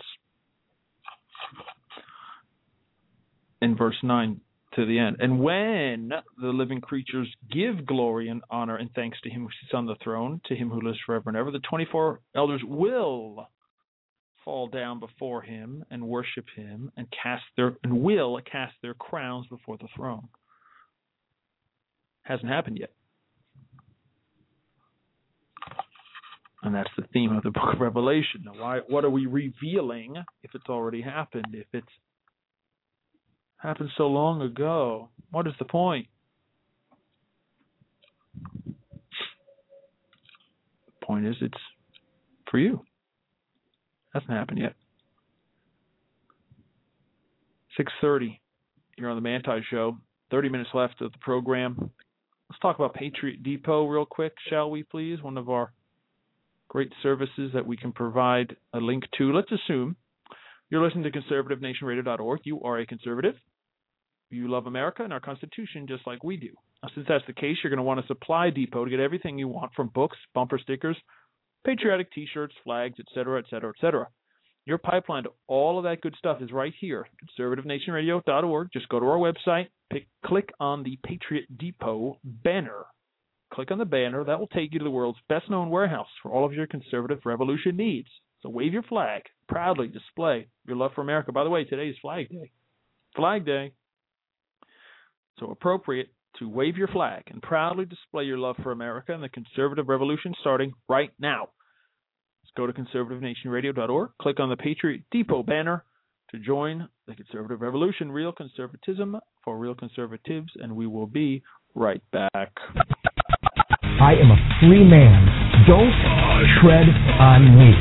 D: in verse nine to the end. And when the living creatures give glory and honor and thanks to him who sits on the throne, to him who lives forever and ever, the twenty-four elders will fall down before him and worship him and cast their and will cast their crowns before the throne. Hasn't happened yet. And that's the theme of the book of Revelation. Now, why, what are we revealing if it's already happened, if it's Happened so long ago. What is the point? The point is, it's for you. Hasn't happened yet. six thirty. You're on the Manti Show. thirty minutes left of the program. Let's talk about Patriot Depot real quick, shall we, please? One of our great services that we can provide a link to. Let's assume you're listening to conservative nation radio dot org. You are a conservative. You love America and our Constitution just like we do. Now, since that's the case, you're going to want a supply depot to get everything you want, from books, bumper stickers, patriotic T-shirts, flags, et cetera, et cetera, et cetera. Your pipeline to all of that good stuff is right here, conservative nation radio dot org. Just go to our website, pick, click on the Patriot Depot banner. Click on the banner. That will take you to the world's best-known warehouse for all of your conservative revolution needs. So wave your flag. Proudly display your love for America. By the way, today is Flag Day. Flag Day. So appropriate to wave your flag and proudly display your love for America and the conservative revolution starting right now. Let's go to conservative nation radio dot org. Click on the Patriot Depot banner to join the conservative revolution. Real conservatism for real conservatives, and we will be right back.
C: I am a free man. Don't tread on me.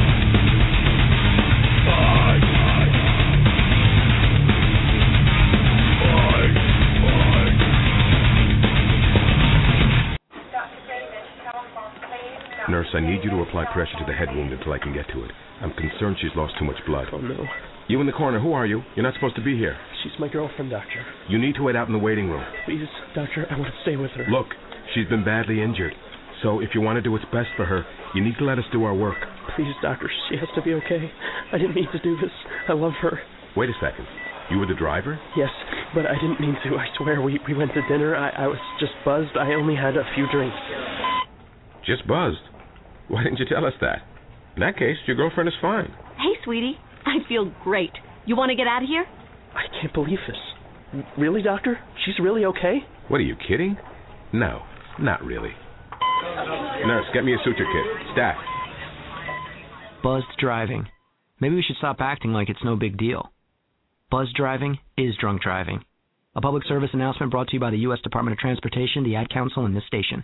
E: Nurse, I need you to apply pressure to the head wound until I can get to it. I'm concerned she's lost too much blood.
F: Oh, no.
E: You in the corner, who are you? You're not supposed to be here.
F: She's my girlfriend, Doctor.
E: You need to wait out in the waiting room.
F: Please, Doctor, I want to stay with her.
E: Look, she's been badly injured. So if you want to do what's best for her, you need to let us do our work.
F: Please, Doctor, she has to be okay. I didn't mean to do this. I love her.
E: Wait a second. You were the driver?
F: Yes, but I didn't mean to. I swear, we, we went to dinner. I, I was just buzzed. I only had a few drinks.
E: Just buzzed? Why didn't you tell us that? In that case, your girlfriend is fine.
G: Hey, sweetie. I feel great. You want to get out of here?
F: I can't believe this. Really, Doctor? She's really okay?
E: What, are you kidding? No, not really. Nurse, get me a suture kit. Staff.
N: Buzzed driving. Maybe we should stop acting like it's no big deal. Buzzed driving is drunk driving. A public service announcement brought to you by the U S Department of Transportation, the Ad Council, and this station.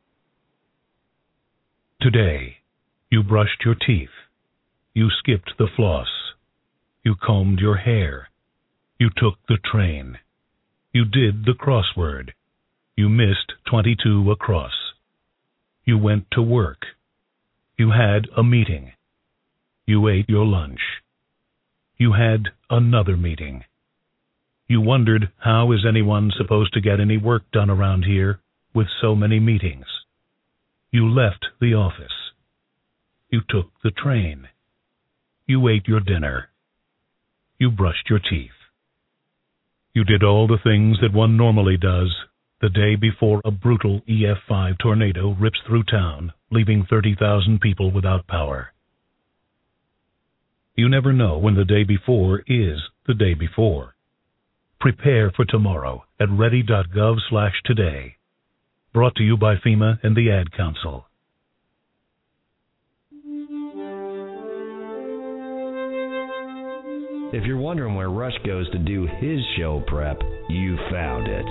X: Today, you brushed your teeth. You skipped the floss. You combed your hair. You took the train. You did the crossword. You missed twenty-two across. You went to work. You had a meeting. You ate your lunch. You had another meeting. You wondered, how is anyone supposed to get any work done around here with so many meetings? You left the office. You took the train. You ate your dinner. You brushed your teeth. You did all the things that one normally does the day before a brutal E F five tornado rips through town, leaving thirty thousand people without power. You never know when the day before is the day before. Prepare for tomorrow at ready dot gov slash today. Brought to you by FEMA and the Ad Council.
A: If you're wondering where Rush goes to do his show prep, you found it.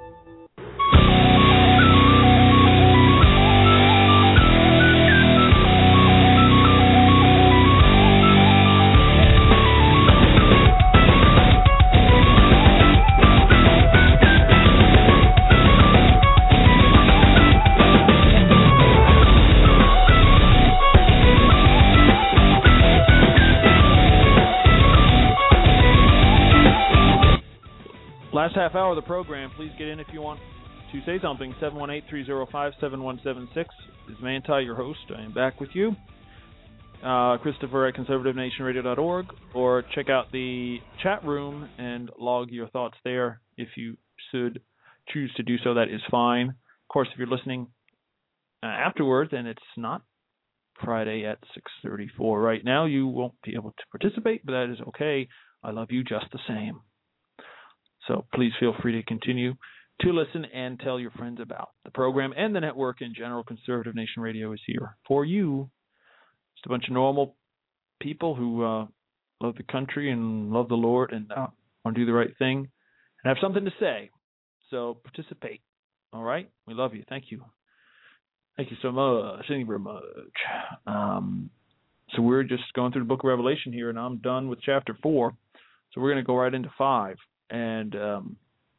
D: Last half hour of the program, please get in if you want to say something. seven one eight, three oh five, seven one seven six is Manti, your host. I am back with you. Uh, Christopher at conservative nation radio dot org, or check out the chat room and log your thoughts there. If you should choose to do so, that is fine. Of course, if you're listening uh, afterwards and it's not Friday at six thirty-four right now, you won't be able to participate, but that is okay. I love you just the same. So please feel free to continue to listen and tell your friends about the program and the network in general. Conservative Nation Radio is here for you. Just a bunch of normal people who uh, love the country and love the Lord and uh, want to do the right thing, and have something to say. So participate. All right? We love you. Thank you. Thank you so much. Thank you very much. Um, so we're just going through the book of Revelation here, and I'm done with chapter four. So we're going to go right into five. And um,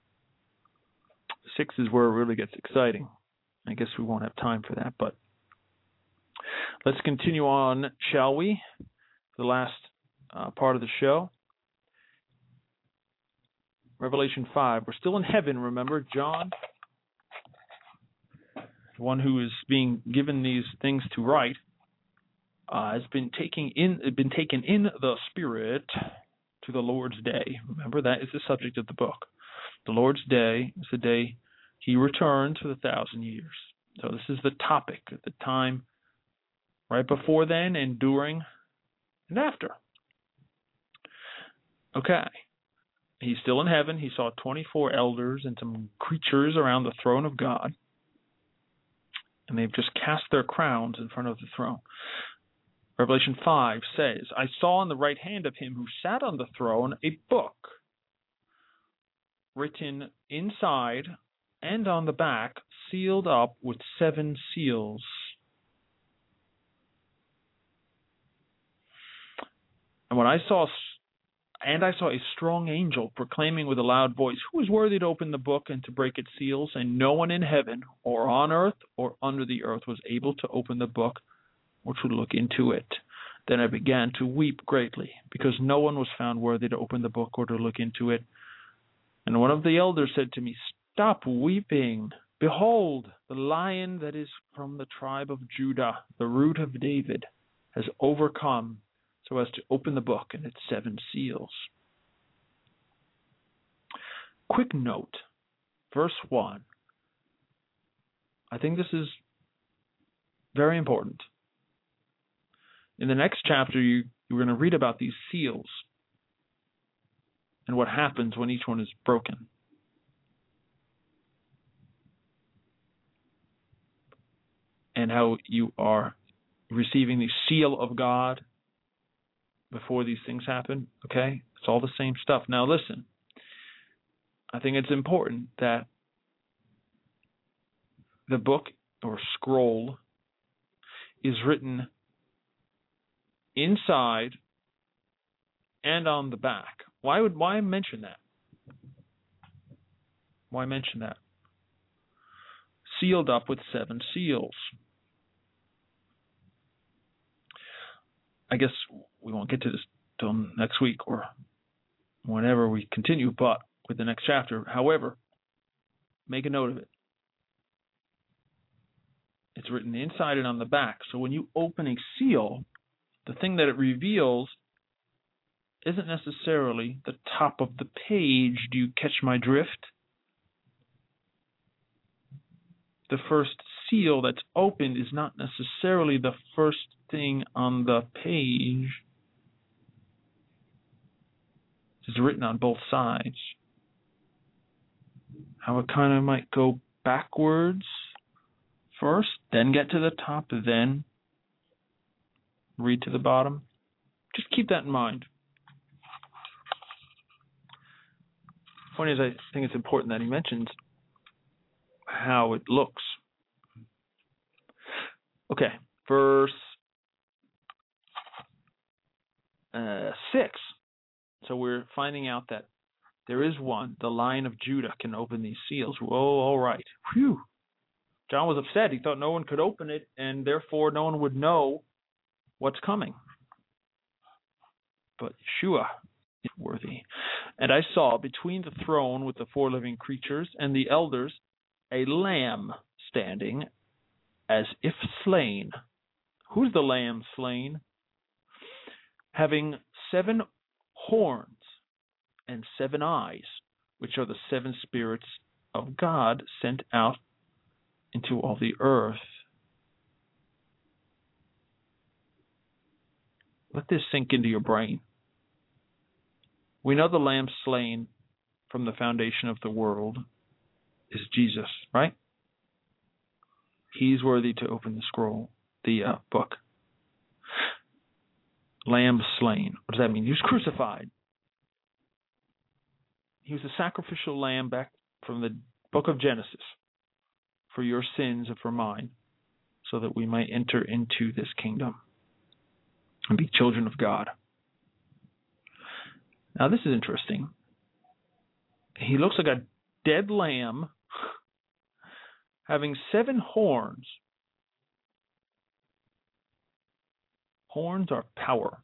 D: six is where it really gets exciting. I guess we won't have time for that, but let's continue on, shall we? The last uh, part of the show. Revelation five. We're still in heaven, remember? John, the one who is being given these things to write, uh, has been taking in, been taken in the Spirit to the Lord's day. Remember, that is the subject of the book. The Lord's day is the day he returns for the thousand years. So this is the topic at the time, right before then and during and after. Okay. He's still in heaven. He saw twenty-four elders and some creatures around the throne of God. And they've just cast their crowns in front of the throne. Revelation five says, I saw on the right hand of him who sat on the throne a book written inside and on the back, sealed up with seven seals. And when I saw And I saw a strong angel proclaiming with a loud voice, who is worthy to open the book and to break its seals? And no one in heaven or on earth or under the earth was able to open the book or to look into it. Then I began to weep greatly, because no one was found worthy to open the book or to look into it. And one of the elders said to me, Stop weeping. Behold, the Lion that is from the tribe of Judah, the root of David, has overcome so as to open the book and its seven seals. Quick note, verse one. I think this is very important. In the next chapter, you, you're going to read about these seals and what happens when each one is broken. And how you are receiving the seal of God before these things happen, okay? It's all the same stuff. Now listen, I think it's important that the book or scroll is written inside and on the back. Why would why mention that? Why mention that? Sealed up with seven seals. I guess we won't get to this till next week or whenever we continue, but with the next chapter. However, make a note of it. It's written inside and on the back. So when you open a seal, the thing that it reveals isn't necessarily the top of the page. Do you catch my drift? The first seal that's opened is not necessarily the first thing on the page. It's written on both sides. How it kind of might go backwards first, then get to the top, then read to the bottom. Just keep that in mind. Point is, I think it's important that he mentions how it looks. Okay, verse uh, six. So we're finding out that there is one, the Lion of Judah, can open these seals. Whoa, all right. Phew. John was upset. He thought no one could open it, and therefore no one would know what's coming. But Yeshua is worthy. And I saw between the throne with the four living creatures and the elders a lamb standing as if slain. Who's the lamb slain? Having seven horns and seven eyes, which are the seven spirits of God sent out into all the earth. Let this sink into your brain. We know the lamb slain from the foundation of the world is Jesus, right? He's worthy to open the scroll, the uh, book. Lamb slain. What does that mean? He was crucified. He was a sacrificial lamb back from the book of Genesis for your sins and for mine, so that we might enter into this kingdom and be children of God. Now, this is interesting. He looks like a dead lamb having seven horns. Horns are power.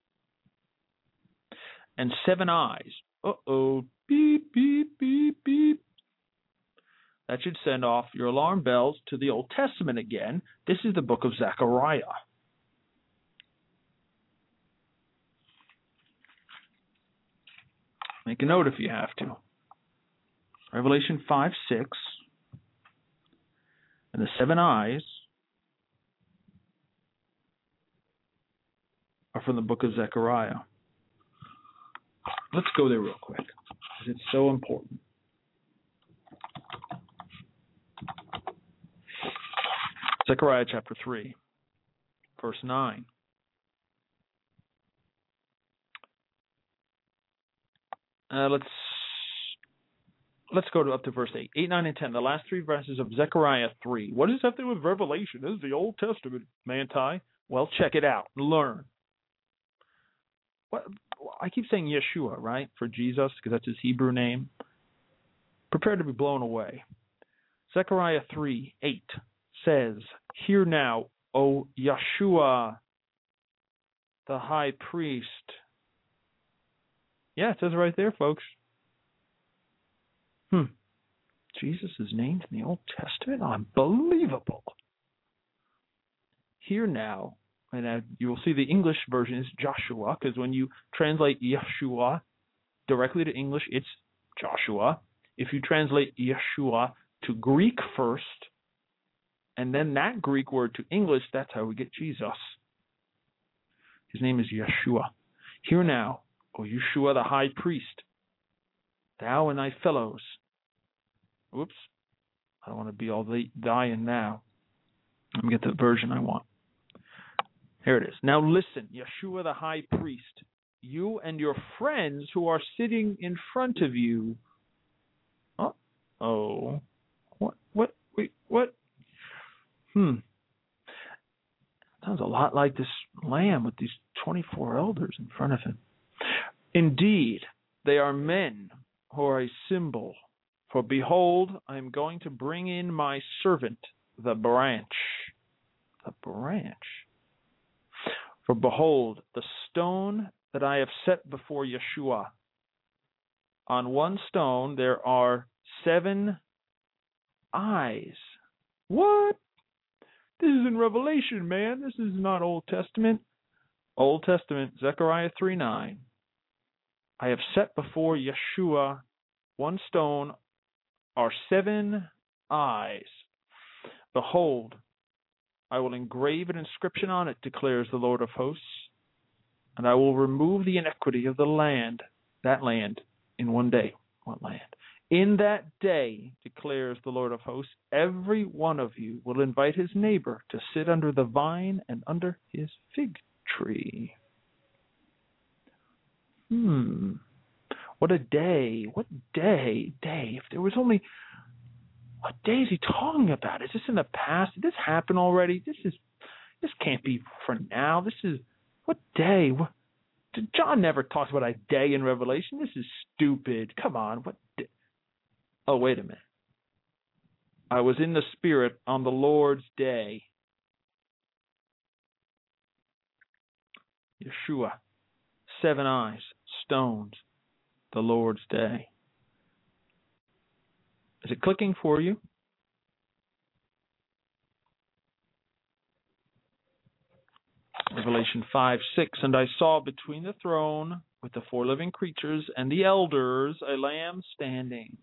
D: And seven eyes. Uh-oh. Beep, beep, beep, beep. That should send off your alarm bells to the Old Testament again. This is the book of Zechariah. Make a note if you have to. Revelation five six. And the seven eyes are from the book of Zechariah. Let's go there real quick, because it's so important. Zechariah chapter three, verse nine. Uh, let's let's go to up to verse eight. eight, nine, and ten, the last three verses of Zechariah three. What does this have to do with Revelation? This is the Old Testament, Manti. Well, check it out. Learn. What, I keep saying Yeshua, right, for Jesus, because that's his Hebrew name. Prepare to be blown away. Zechariah three, eight says, "Hear now, O Yeshua, the high priest." Yeah, it says right there, folks. Hmm. Jesus is named in the Old Testament? Unbelievable. Hear now, and uh, you will see the English version is Joshua, because when you translate Yeshua directly to English, it's Joshua. If you translate Yeshua to Greek first, and then that Greek word to English, that's how we get Jesus. His name is Yeshua. Hear now, O Yeshua the high priest, thou and thy fellows. Whoops. I don't want to be all dying now. Let me get the version I want. Here it is. Now listen, Yeshua the high priest, you and your friends who are sitting in front of you. Uh-oh. What? What? Wait, what? Hmm. Sounds a lot like this lamb with these twenty-four elders in front of him. Indeed, they are men who are a symbol. For behold, I am going to bring in my servant, the branch. The branch. For behold, the stone that I have set before Yeshua. On one stone there are seven eyes. What? This is in Revelation, man. This is not Old Testament. Old Testament, Zechariah three nine. I have set before Yeshua one stone are seven eyes. Behold, I will engrave an inscription on it, declares the Lord of hosts, and I will remove the iniquity of the land, that land, in one day. What land? In that day, declares the Lord of hosts, every one of you will invite his neighbor to sit under the vine and under his fig tree. Hmm. What a day. What day. Day. If there was only... What day is he talking about? Is this in the past? Did this happen already? This is... This can't be for now. This is... What day? What, John never talks about a day in Revelation. This is stupid. Come on. What day? Oh, wait a minute. I was in the Spirit on the Lord's day. Yeshua. Seven eyes. Stones. The Lord's day. Is it clicking for you? Revelation five six, and I saw between the throne with the four living creatures and the elders a lamb standing,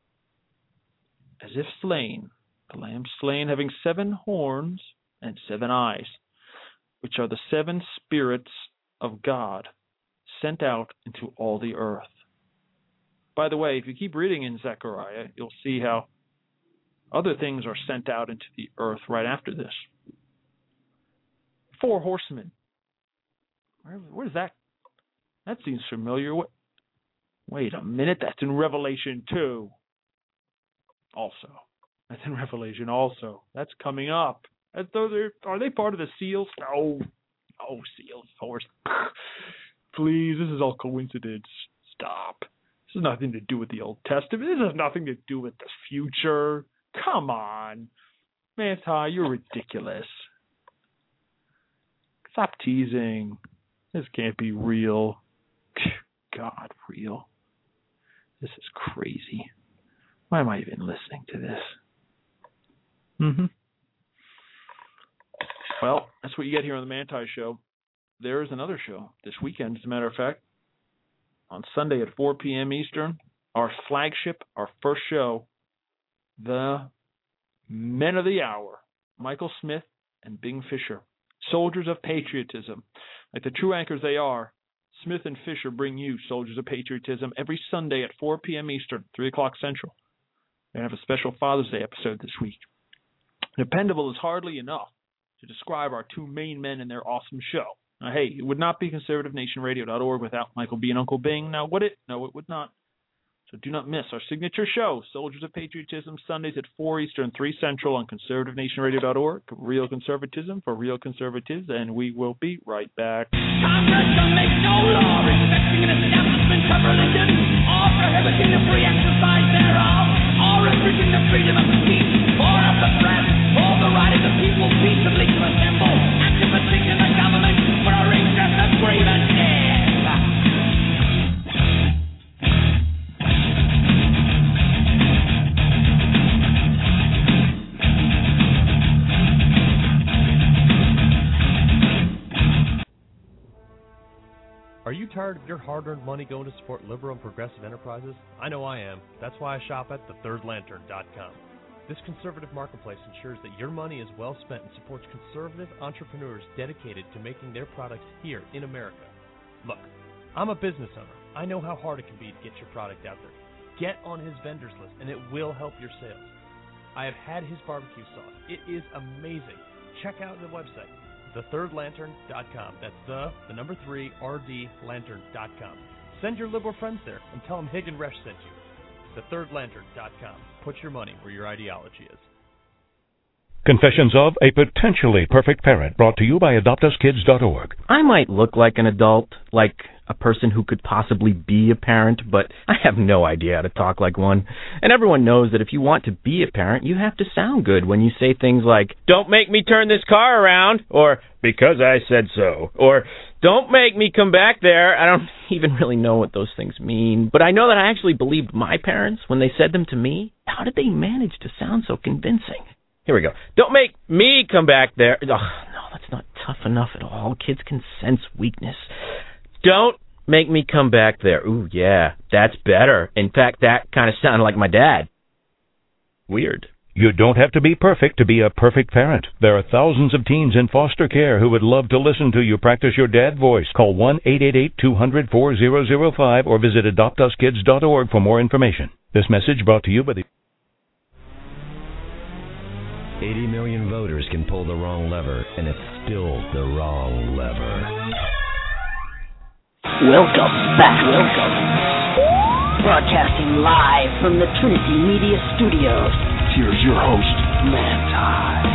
D: as if slain, the lamb slain having seven horns and seven eyes, which are the seven spirits of God sent out into all the earth. By the way, if you keep reading in Zechariah, you'll see how other things are sent out into the earth right after this. Four horsemen. Where, where's that? That seems familiar. What? Wait a minute, that's in Revelation two. Also. That's in Revelation also. That's coming up. That's, those are, are they part of the seals? No. Oh, seals, of course. Please, this is all coincidence. Stop. This has nothing to do with the Old Testament. This has nothing to do with the future. Come on. Manti, you're ridiculous. Stop teasing. This can't be real. God, real. This is crazy. Why am I even listening to this? Mm-hmm. Well, that's what you get here on the Manti Show. There is another show this weekend, as a matter of fact. On Sunday at four p.m. Eastern, our flagship, our first show, the Men of the Hour, Michael Smith and Bing Fisher, soldiers of patriotism. Like the true anchors they are, Smith and Fisher bring you Soldiers of Patriotism every Sunday at four p.m. Eastern, three o'clock Central. They have a special Father's Day episode this week. Dependable is hardly enough to describe our two main men and their awesome show. Now, hey, it would not be conservative nation radio dot org without Michael B. and Uncle Bing. Now, would it? No, it would not. So do not miss our signature show, Soldiers of Patriotism, Sundays at four Eastern, three Central on conservative nation radio dot org. Real conservatism for real conservatives, and we will be right back.
L: Congress shall make no law respecting an establishment of religion, or prohibiting the free exercise thereof, or restricting the freedom of speech, or of the press, or the right of the people peaceably to assemble, and to petition the government for a redress of grievances.
K: Are you tired of your hard-earned money going to support liberal and progressive enterprises? I know I am. That's why I shop at the third lantern dot com. This conservative marketplace ensures that your money is well spent and supports conservative entrepreneurs dedicated to making their products here in America. Look, I'm a business owner. I know how hard it can be to get your product out there. Get on his vendors list, and it will help your sales. I have had his barbecue sauce. It is amazing. Check out the website, the third lantern dot com. That's the, the number three, R D, lantern dot com. Send your liberal friends there and tell them Hig and Resch sent you. the third lantern dot com. Put your money where your ideology is.
X: Confessions of a Potentially Perfect Parent, brought to you by adopt us kids dot org.
M: I might look like an adult, like a person who could possibly be a parent, but I have no idea how to talk like one. And everyone knows that if you want to be a parent, you have to sound good when you say things like, "Don't make me turn this car around," or "Because I said so," or "Don't make me come back there." I don't even really know what those things mean, but I know that I actually believed my parents when they said them to me. How did they manage to sound so convincing? Here we go. "Don't make me come back there." Oh, no, that's not tough enough at all. Kids can sense weakness. "Don't make me come back there." Ooh, yeah, that's better. In fact, that kind of sounded like my dad. Weird.
X: You don't have to be perfect to be a perfect parent. There are thousands of teens in foster care who would love to listen to you practice your dad voice. Call one eight eight eight, two hundred, four thousand five or visit adopt us kids dot org for more information. This message brought to you by the...
A: eighty million voters can pull the wrong lever, and it's still the wrong lever.
J: Welcome back. Welcome. Broadcasting live from the Trinity Media Studios.
C: Here's your host,
J: Manti.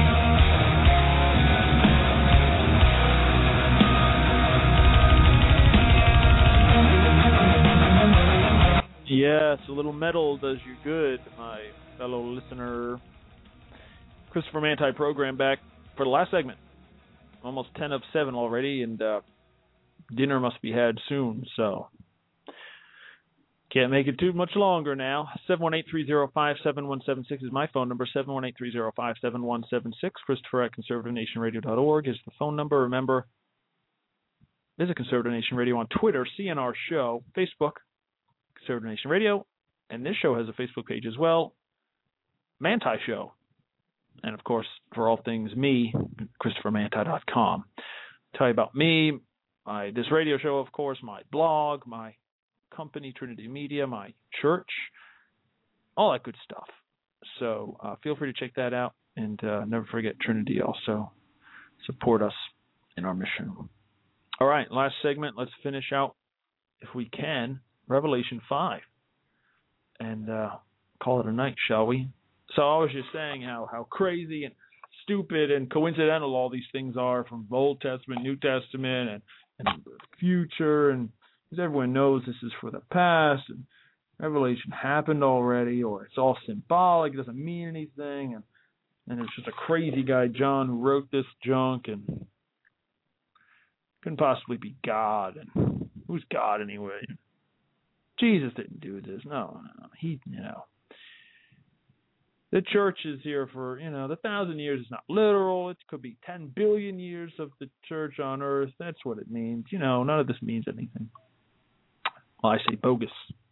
D: Yes, a little metal does you good, my fellow listener. Christopher Manti program back for the last segment. Almost ten of seven already, and uh, dinner must be had soon, so can't make it too much longer now. seven one eight, three zero five, seven one seven six is my phone number, seven one eight, three zero five, seven one seven six. Christopher at conservative nation radio dot org is the phone number. Remember, visit Conservative Nation Radio on Twitter, C N R Show, Facebook, Conservative Nation Radio, and this show has a Facebook page as well, Manti Show. And, of course, for all things me, Christopher Manti dot com. Tell you about me, my this radio show, of course, my blog, my company, Trinity Media, my church, all that good stuff. So uh, feel free to check that out. And uh, never forget, Trinity also support us in our mission. All right, last segment. Let's finish out, if we can, Revelation five. And uh, call it a night, shall we? So I was just saying how, how crazy and stupid and coincidental all these things are from Old Testament, New Testament, and, and the future. And because everyone knows this is for the past, and Revelation happened already, or it's all symbolic, it doesn't mean anything. And, and it's just a crazy guy, John, who wrote this junk, and couldn't possibly be God. And who's God anyway? Jesus didn't do this. No, no, he, you know. The church is here for, you know, the thousand years is not literal. It could be ten billion years of the church on earth. That's what it means. You know, none of this means anything. Well, I say bogus.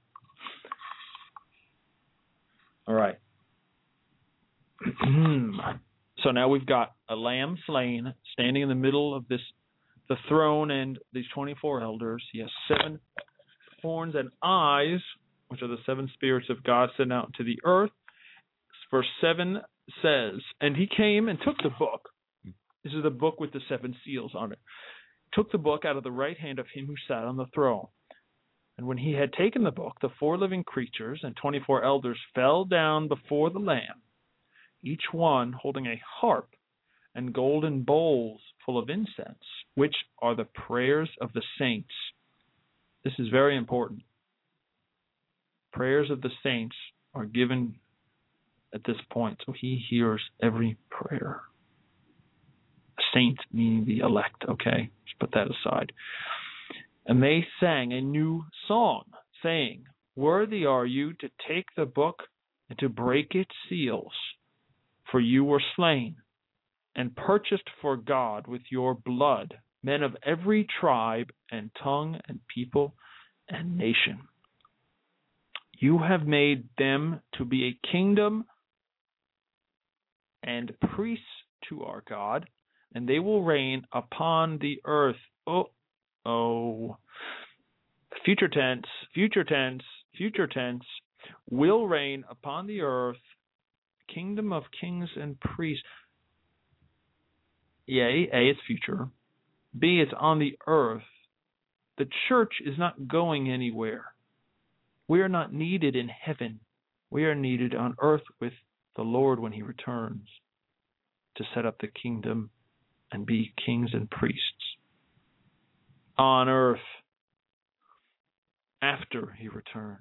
D: All right. So now we've got a lamb slain standing in the middle of this, the throne and these twenty-four elders. He has seven horns and eyes, which are the seven spirits of God sent out to the earth. Verse seven says, and he came and took the book. This is the book with the seven seals on it. Took the book out of the right hand of him who sat on the throne. And when he had taken the book, the four living creatures and twenty-four elders fell down before the Lamb, each one holding a harp and golden bowls full of incense, which are the prayers of the saints. This is very important. Prayers of the saints are given at this point, so he hears every prayer. A saint meaning the elect, okay? Let's put that aside. And they sang a new song, saying, worthy are you to take the book and to break its seals, for you were slain and purchased for God with your blood men of every tribe and tongue and people and nation. You have made them to be a kingdom and priests to our God, and they will reign upon the earth. Oh, oh. Future tense, future tense, future tense, will reign upon the earth, kingdom of kings and priests. Yea, A, it's future. B, it's on the earth. The church is not going anywhere. We are not needed in heaven. We are needed on earth with the Lord when he returns to set up the kingdom and be kings and priests on earth after he returns.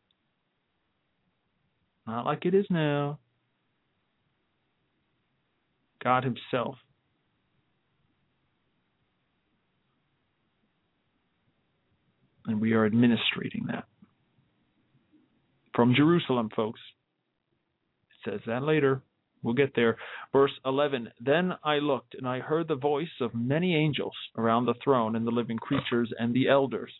D: Not like it is now. God himself. And we are administrating that. From Jerusalem, folks. It says that later. We'll get there. Verse eleven, then I looked, and I heard the voice of many angels around the throne and the living creatures and the elders.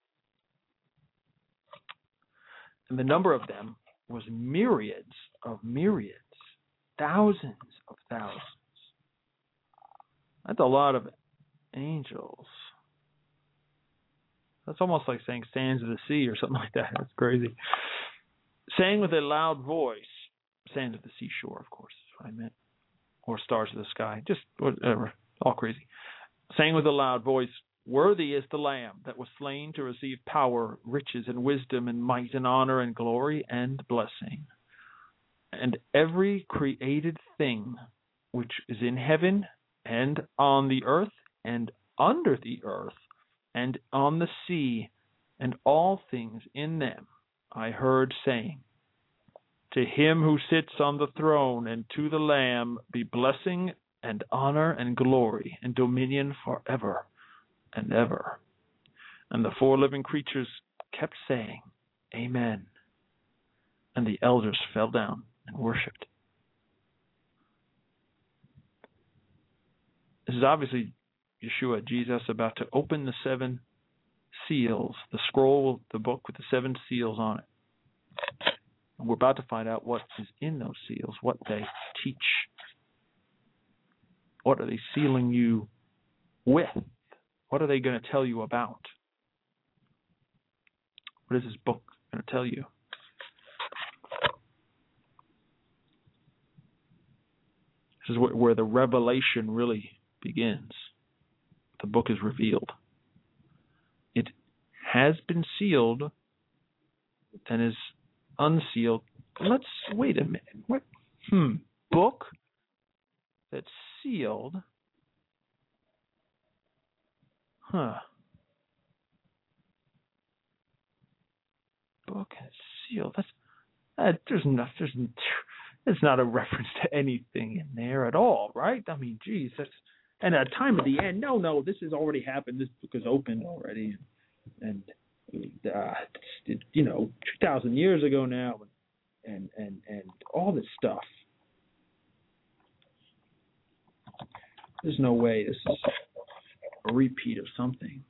D: And the number of them was myriads of myriads, thousands of thousands. That's a lot of angels. That's almost like saying sands of the sea or something like that. That's crazy. Saying with a loud voice, sands of the seashore, of course, is what I meant. Or stars of the sky. Just whatever. All crazy. Saying with a loud voice, worthy is the Lamb that was slain to receive power, riches, and wisdom, and might, and honor, and glory, and blessing. And every created thing which is in heaven, and on the earth, and under the earth, and on the sea, and all things in them, I heard saying, to him who sits on the throne and to the Lamb be blessing and honor and glory and dominion forever and ever. And the four living creatures kept saying, Amen. And the elders fell down and worshipped. This is obviously Yeshua, Jesus, about to open the seven seals, the scroll, the book with the seven seals on it. And we're about to find out what is in those seals, what they teach. What are they sealing you with? What are they going to tell you about? What is this book going to tell you? This is where, where the revelation really begins. The book is revealed. It has been sealed and is unsealed. Let's wait a minute. What? Hmm. Book that's sealed. Huh. Book that's sealed. That's that. There's not. There's. There's not a reference to anything in there at all, right? I mean, geez, that's and at time of the end. No, no, this has already happened. This book is open already, and uh, it, you know, two thousand years ago now, and and and all this stuff. There's no way this is a repeat of something.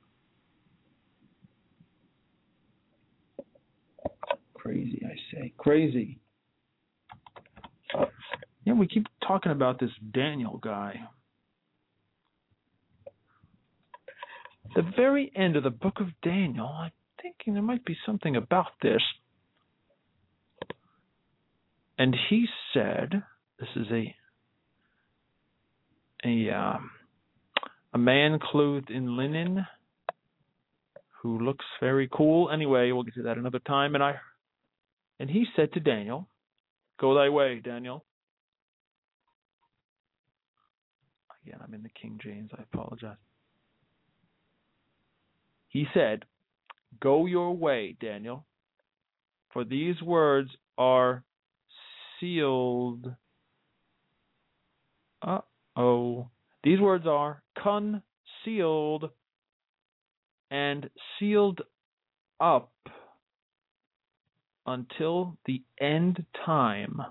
D: Crazy, I say, crazy. Yeah, we keep talking about this Daniel guy. The very end of the book of Daniel, I'm thinking there might be something about this. And he said, this is a a um, a man clothed in linen who looks very cool. Anyway, we'll get to that another time. And I and he said to Daniel, "Go thy way, Daniel." Again, I'm in the King James. I apologize. He said, "Go your way, Daniel, for these words are sealed." Uh-oh. These words are concealed and sealed up until the end time.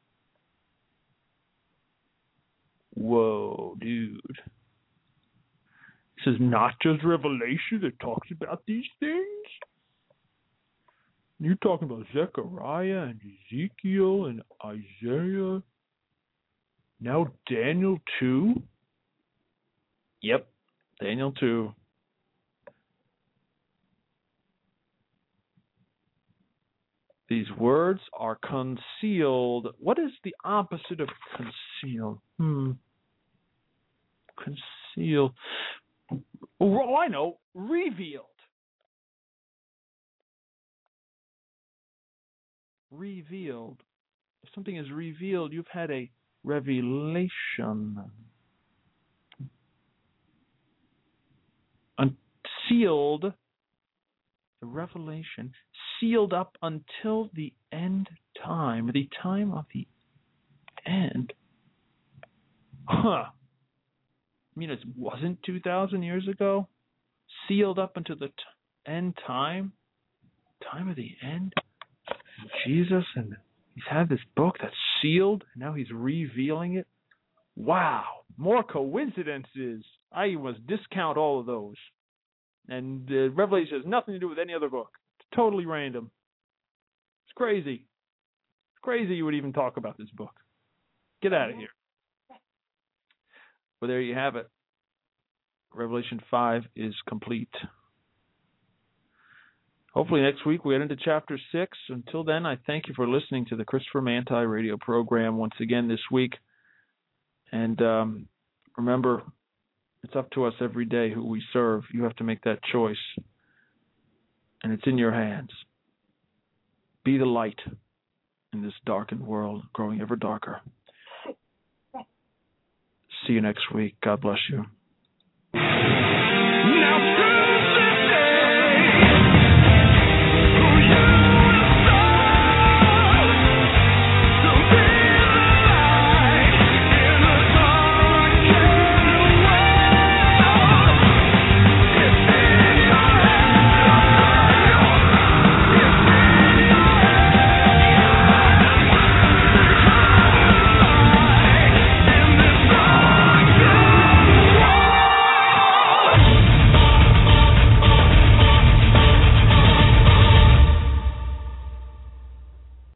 D: Whoa, dude. This is not just Revelation that talks about these things. You're talking about Zechariah and Ezekiel and Isaiah. Now Daniel two? Yep, Daniel two. These words are concealed. What is the opposite of concealed? Hmm. Concealed. Oh, I know. Revealed. Revealed. If something is revealed, you've had a revelation. Unsealed, the revelation, sealed up until the end time, the time of the end. Huh. I mean, it wasn't two thousand years ago? Sealed up until the t- end time? Time of the end? And Jesus, and he's had this book that's sealed, and now he's revealing it? Wow. More coincidences. I must discount all of those. And uh, Revelation has nothing to do with any other book. It's totally random. It's crazy. It's crazy you would even talk about this book. Get out of here. Well, there you have it. Revelation five is complete. Hopefully next week we get into chapter six. Until then, I thank you for listening to the Christopher Manti radio program once again this week. And um, remember, it's up to us every day who we serve. You have to make that choice. And it's in your hands. Be the light in this darkened world, growing ever darker. See you next week. God bless you.
L: Now